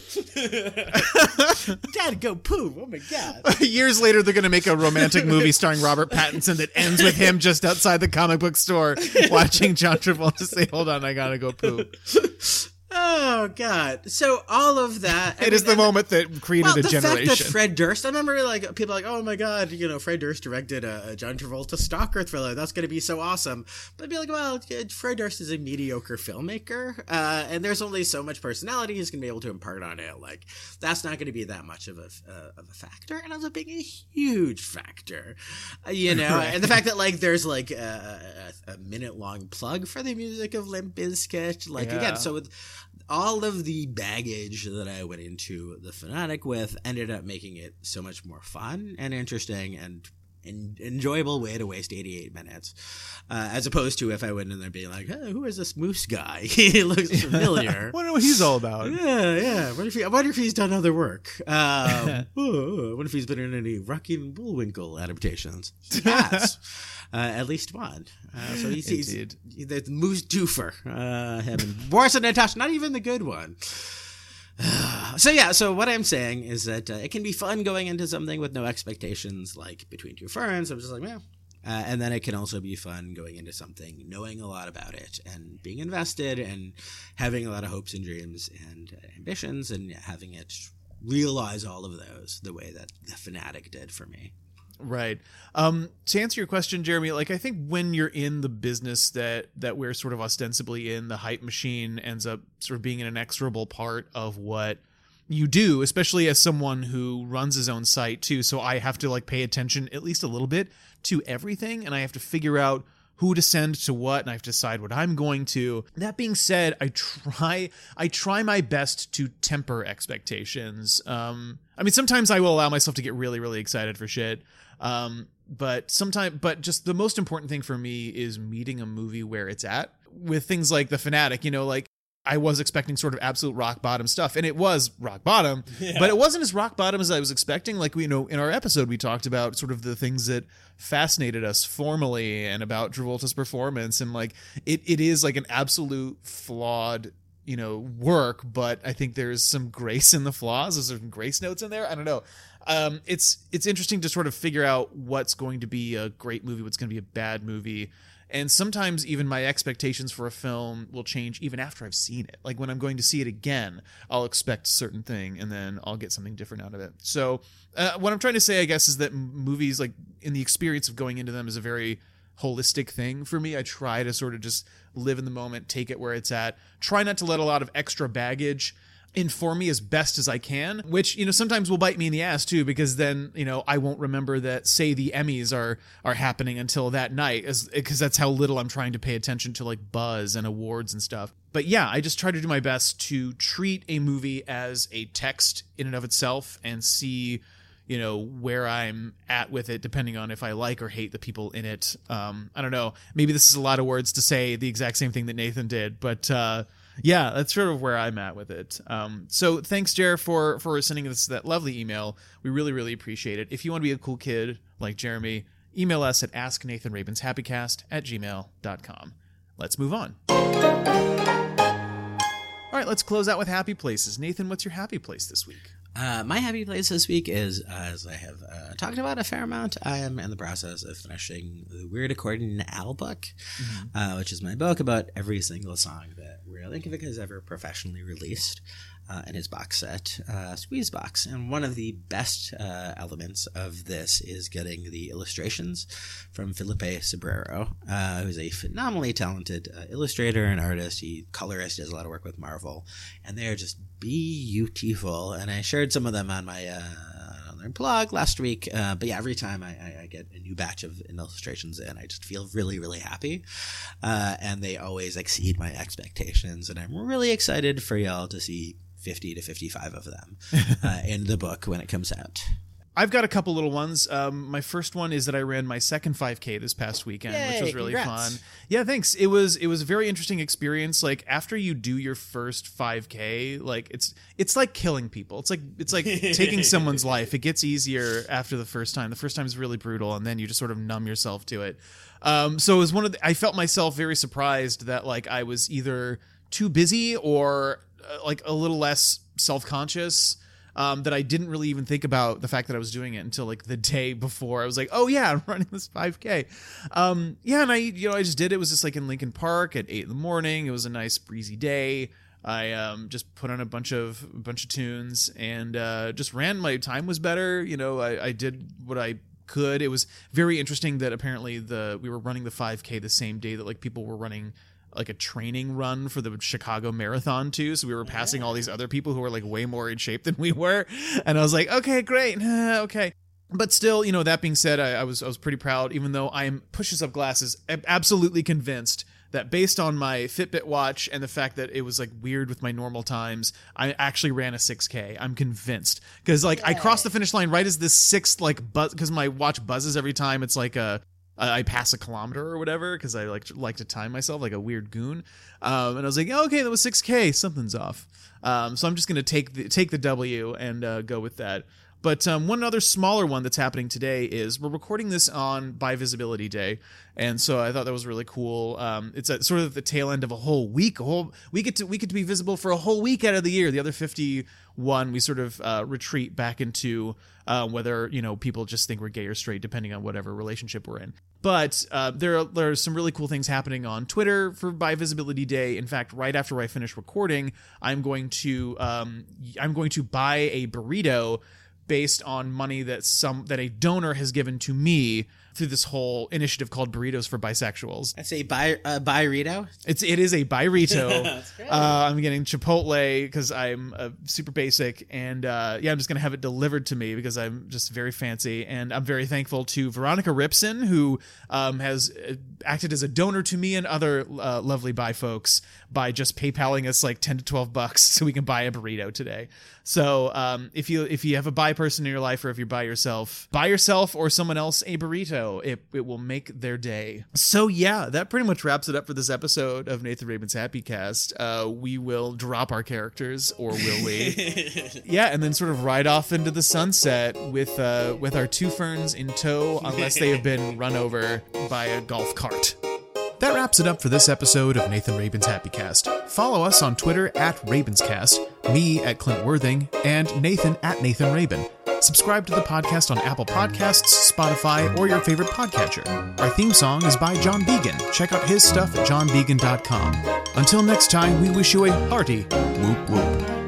Gotta go poo. Oh my God. Years later, they're going to make a romantic movie starring Robert Pattinson that ends with him just outside the comic book store watching John Travolta say, hold on, I gotta go poo. Oh God! So all of that. I it mean, is the moment that created well, a the generation. Fact that Fred Durst. I remember like people like, oh my God, you know, Fred Durst directed a, a John Travolta stalker thriller. That's going to be so awesome. But I'd be like, well, Fred Durst is a mediocre filmmaker, uh, and there's only so much personality he's going to be able to impart on it. Like that's not going to be that much of a uh, of a factor, and ends up being a huge factor. Uh, you know, right. And the fact that like there's like a, a, a minute long plug for the music of Limp Bizkit. Like yeah. again, so with all of the baggage that I went into The Fanatic with ended up making it so much more fun and interesting and an enjoyable way to waste eighty-eight minutes, uh, as opposed to if I went in there being like, hey, who is this Moose guy? He looks familiar. I wonder what he's all about. Yeah, yeah. What if he, I wonder if he's done other work. Um, oh, what if he's been in any Rocky and Bullwinkle adaptations? He has. Uh, at least one. Uh, so he's, he's, he's the Moose Doofer. Uh, him and Boris and Natasha, not even the good one. So yeah, so what I'm saying is that uh, it can be fun going into something with no expectations, like Between Two Ferns. I'm just like, yeah. Uh, and then it can also be fun going into something, knowing a lot about it and being invested and having a lot of hopes and dreams and uh, ambitions and having it realize all of those the way that The Fanatic did for me. Right. Um, to answer your question, Jeremy, like I think when you're in the business that that we're sort of ostensibly in, the hype machine ends up sort of being an inexorable part of what you do, especially as someone who runs his own site too. So I have to like pay attention at least a little bit to everything, and I have to figure out who to send to what, and I have to decide what I'm going to. That being said, I try I try my best to temper expectations. Um, I mean, sometimes I will allow myself to get really, really excited for shit. Um, but sometimes, but just the most important thing for me is meeting a movie where it's at. With things like The Fanatic, you know, like I was expecting sort of absolute rock bottom stuff, and it was rock bottom, yeah. But it wasn't as rock bottom as I was expecting. Like, we, you know, in our episode, we talked about sort of the things that fascinated us formally and about Travolta's performance. And like, it, it is like an absolute flawed, you know, work, but I think there's some grace in the flaws. There's some grace notes in there. I don't know. Um, it's, it's interesting to sort of figure out what's going to be a great movie, what's going to be a bad movie. And sometimes even my expectations for a film will change even after I've seen it. Like when I'm going to see it again, I'll expect a certain thing and then I'll get something different out of it. So uh, what I'm trying to say, I guess, is that movies, like in the experience of going into them, is a very holistic thing for me. I try to sort of just live in the moment, take it where it's at, try not to let a lot of extra baggage inform me as best as I can, which, you know, sometimes will bite me in the ass too, because then, you know, I won't remember that, say, the Emmys are are happening until that night, as because that's how little I'm trying to pay attention to like buzz and awards and stuff. But yeah, I just try to do my best to treat a movie as a text in and of itself and see, you know, where I'm at with it, depending on if I like or hate the people in it. Um, I don't know. Maybe this is a lot of words to say the exact same thing that Nathan did, but uh, yeah, that's sort of where I'm at with it. Um, so thanks, Jer, for, for sending us that lovely email. We really, really appreciate it. If you want to be a cool kid like Jeremy, email us at ask nathan rabins happy cast at gmail dot com. Let's move on. All right, let's close out with happy places. Nathan, what's your happy place this week? Uh, my happy place this week is, uh, as I have uh, talked about a fair amount, I am in the process of finishing the Weird Accordion Al book, mm-hmm. uh, which is my book about every single song that Weird Al Yankovic has ever professionally released uh, in his box set, uh, Squeeze Box. And one of the best uh, elements of this is getting the illustrations from Felipe Sobrero, uh, who's a phenomenally talented uh, illustrator and artist. He colorist, does a lot of work with Marvel, and they are just beautiful. And I shared some of them on my uh, on their blog last week. Uh, but yeah, every time I, I, I get a new batch of illustrations in, I just feel really, really happy. Uh, and they always exceed my expectations. And I'm really excited for y'all to see fifty to fifty-five of them uh, in the book when it comes out. I've got a couple little ones. Um, my first one is that I ran my second five K this past weekend, Yay, which was really congrats. fun. Yeah, thanks. It was it was a very interesting experience. Like after you do your first five K, like it's it's like killing people. It's like it's like taking someone's life. It gets easier after the first time. The first time is really brutal, and then you just sort of numb yourself to it. Um, so it was one of the, I felt myself very surprised that like I was either too busy or uh, like a little less self-conscious. Um, that I didn't really even think about the fact that I was doing it until like the day before. I was like, oh yeah, I'm running this five K. Um, yeah, and I, you know, I just did it. It was just like in Lincoln Park at eight in the morning. It was a nice breezy day. I um, just put on a bunch of a bunch of tunes and uh, just ran. My time was better. You know, I, I did what I could. It was very interesting that apparently the we were running the five K the same day that like people were running like a training run for the Chicago Marathon too. So we were passing all these other people who were like way more in shape than we were. And I was like, okay, great. Okay. But still, you know, that being said, I, I was, I was pretty proud, even though I'm pushes up glasses, absolutely convinced that based on my Fitbit watch and the fact that it was like weird with my normal times, I actually ran a six K. I'm convinced. Cause like Yay. I crossed the finish line right as this sixth like buzz, cause my watch buzzes every time it's like a, I pass a kilometer or whatever because I like to, like to time myself like a weird goon. Um, and I was like, oh, okay, that was six K. Something's off. Um, so I'm just going to take the, take the W and uh, go with that. But um, one other smaller one that's happening today is we're recording this on Bi Visibility Day. And so I thought that was really cool. Um, it's at sort of the tail end of a whole week. A whole we get to we get to be visible for a whole week out of the year. The other fifty-one, we sort of uh, retreat back into uh, whether, you know, people just think we're gay or straight, depending on whatever relationship we're in. But uh, there, are, there are some really cool things happening on Twitter for Bi Visibility Day. In fact, right after I finish recording, I'm going to um, I'm going to buy a burrito based on money that some that a donor has given to me through this whole initiative called Burritos for Bisexuals. That's a buy uh, burrito. It's it is a burrito. uh, I'm getting Chipotle because I'm uh, super basic, and uh, yeah, I'm just gonna have it delivered to me because I'm just very fancy, and I'm very thankful to Veronica Ripson, who um, has acted as a donor to me and other uh, lovely bi folks by just PayPaling us like ten to twelve bucks so we can buy a burrito today. So um, if you if you have a bi person in your life, or if you're by yourself, buy yourself or someone else a burrito. It, it will make their day. So yeah, that pretty much wraps it up for this episode of Nathan Rabin's Happy Cast. Uh, we will drop our characters, or will we? Yeah, and then sort of ride off into the sunset with uh, with our two ferns in tow, unless they have been run over by a golf cart. That wraps it up for this episode of Nathan Rabin's Happy Cast. Follow us on Twitter at Rabenscast, me at Clint Worthing, and Nathan at Nathan Rabin. Subscribe to the podcast on Apple Podcasts, Spotify, or your favorite podcatcher. Our theme song is by John Began. Check out his stuff at john began dot com. Until next time, we wish you a hearty whoop whoop.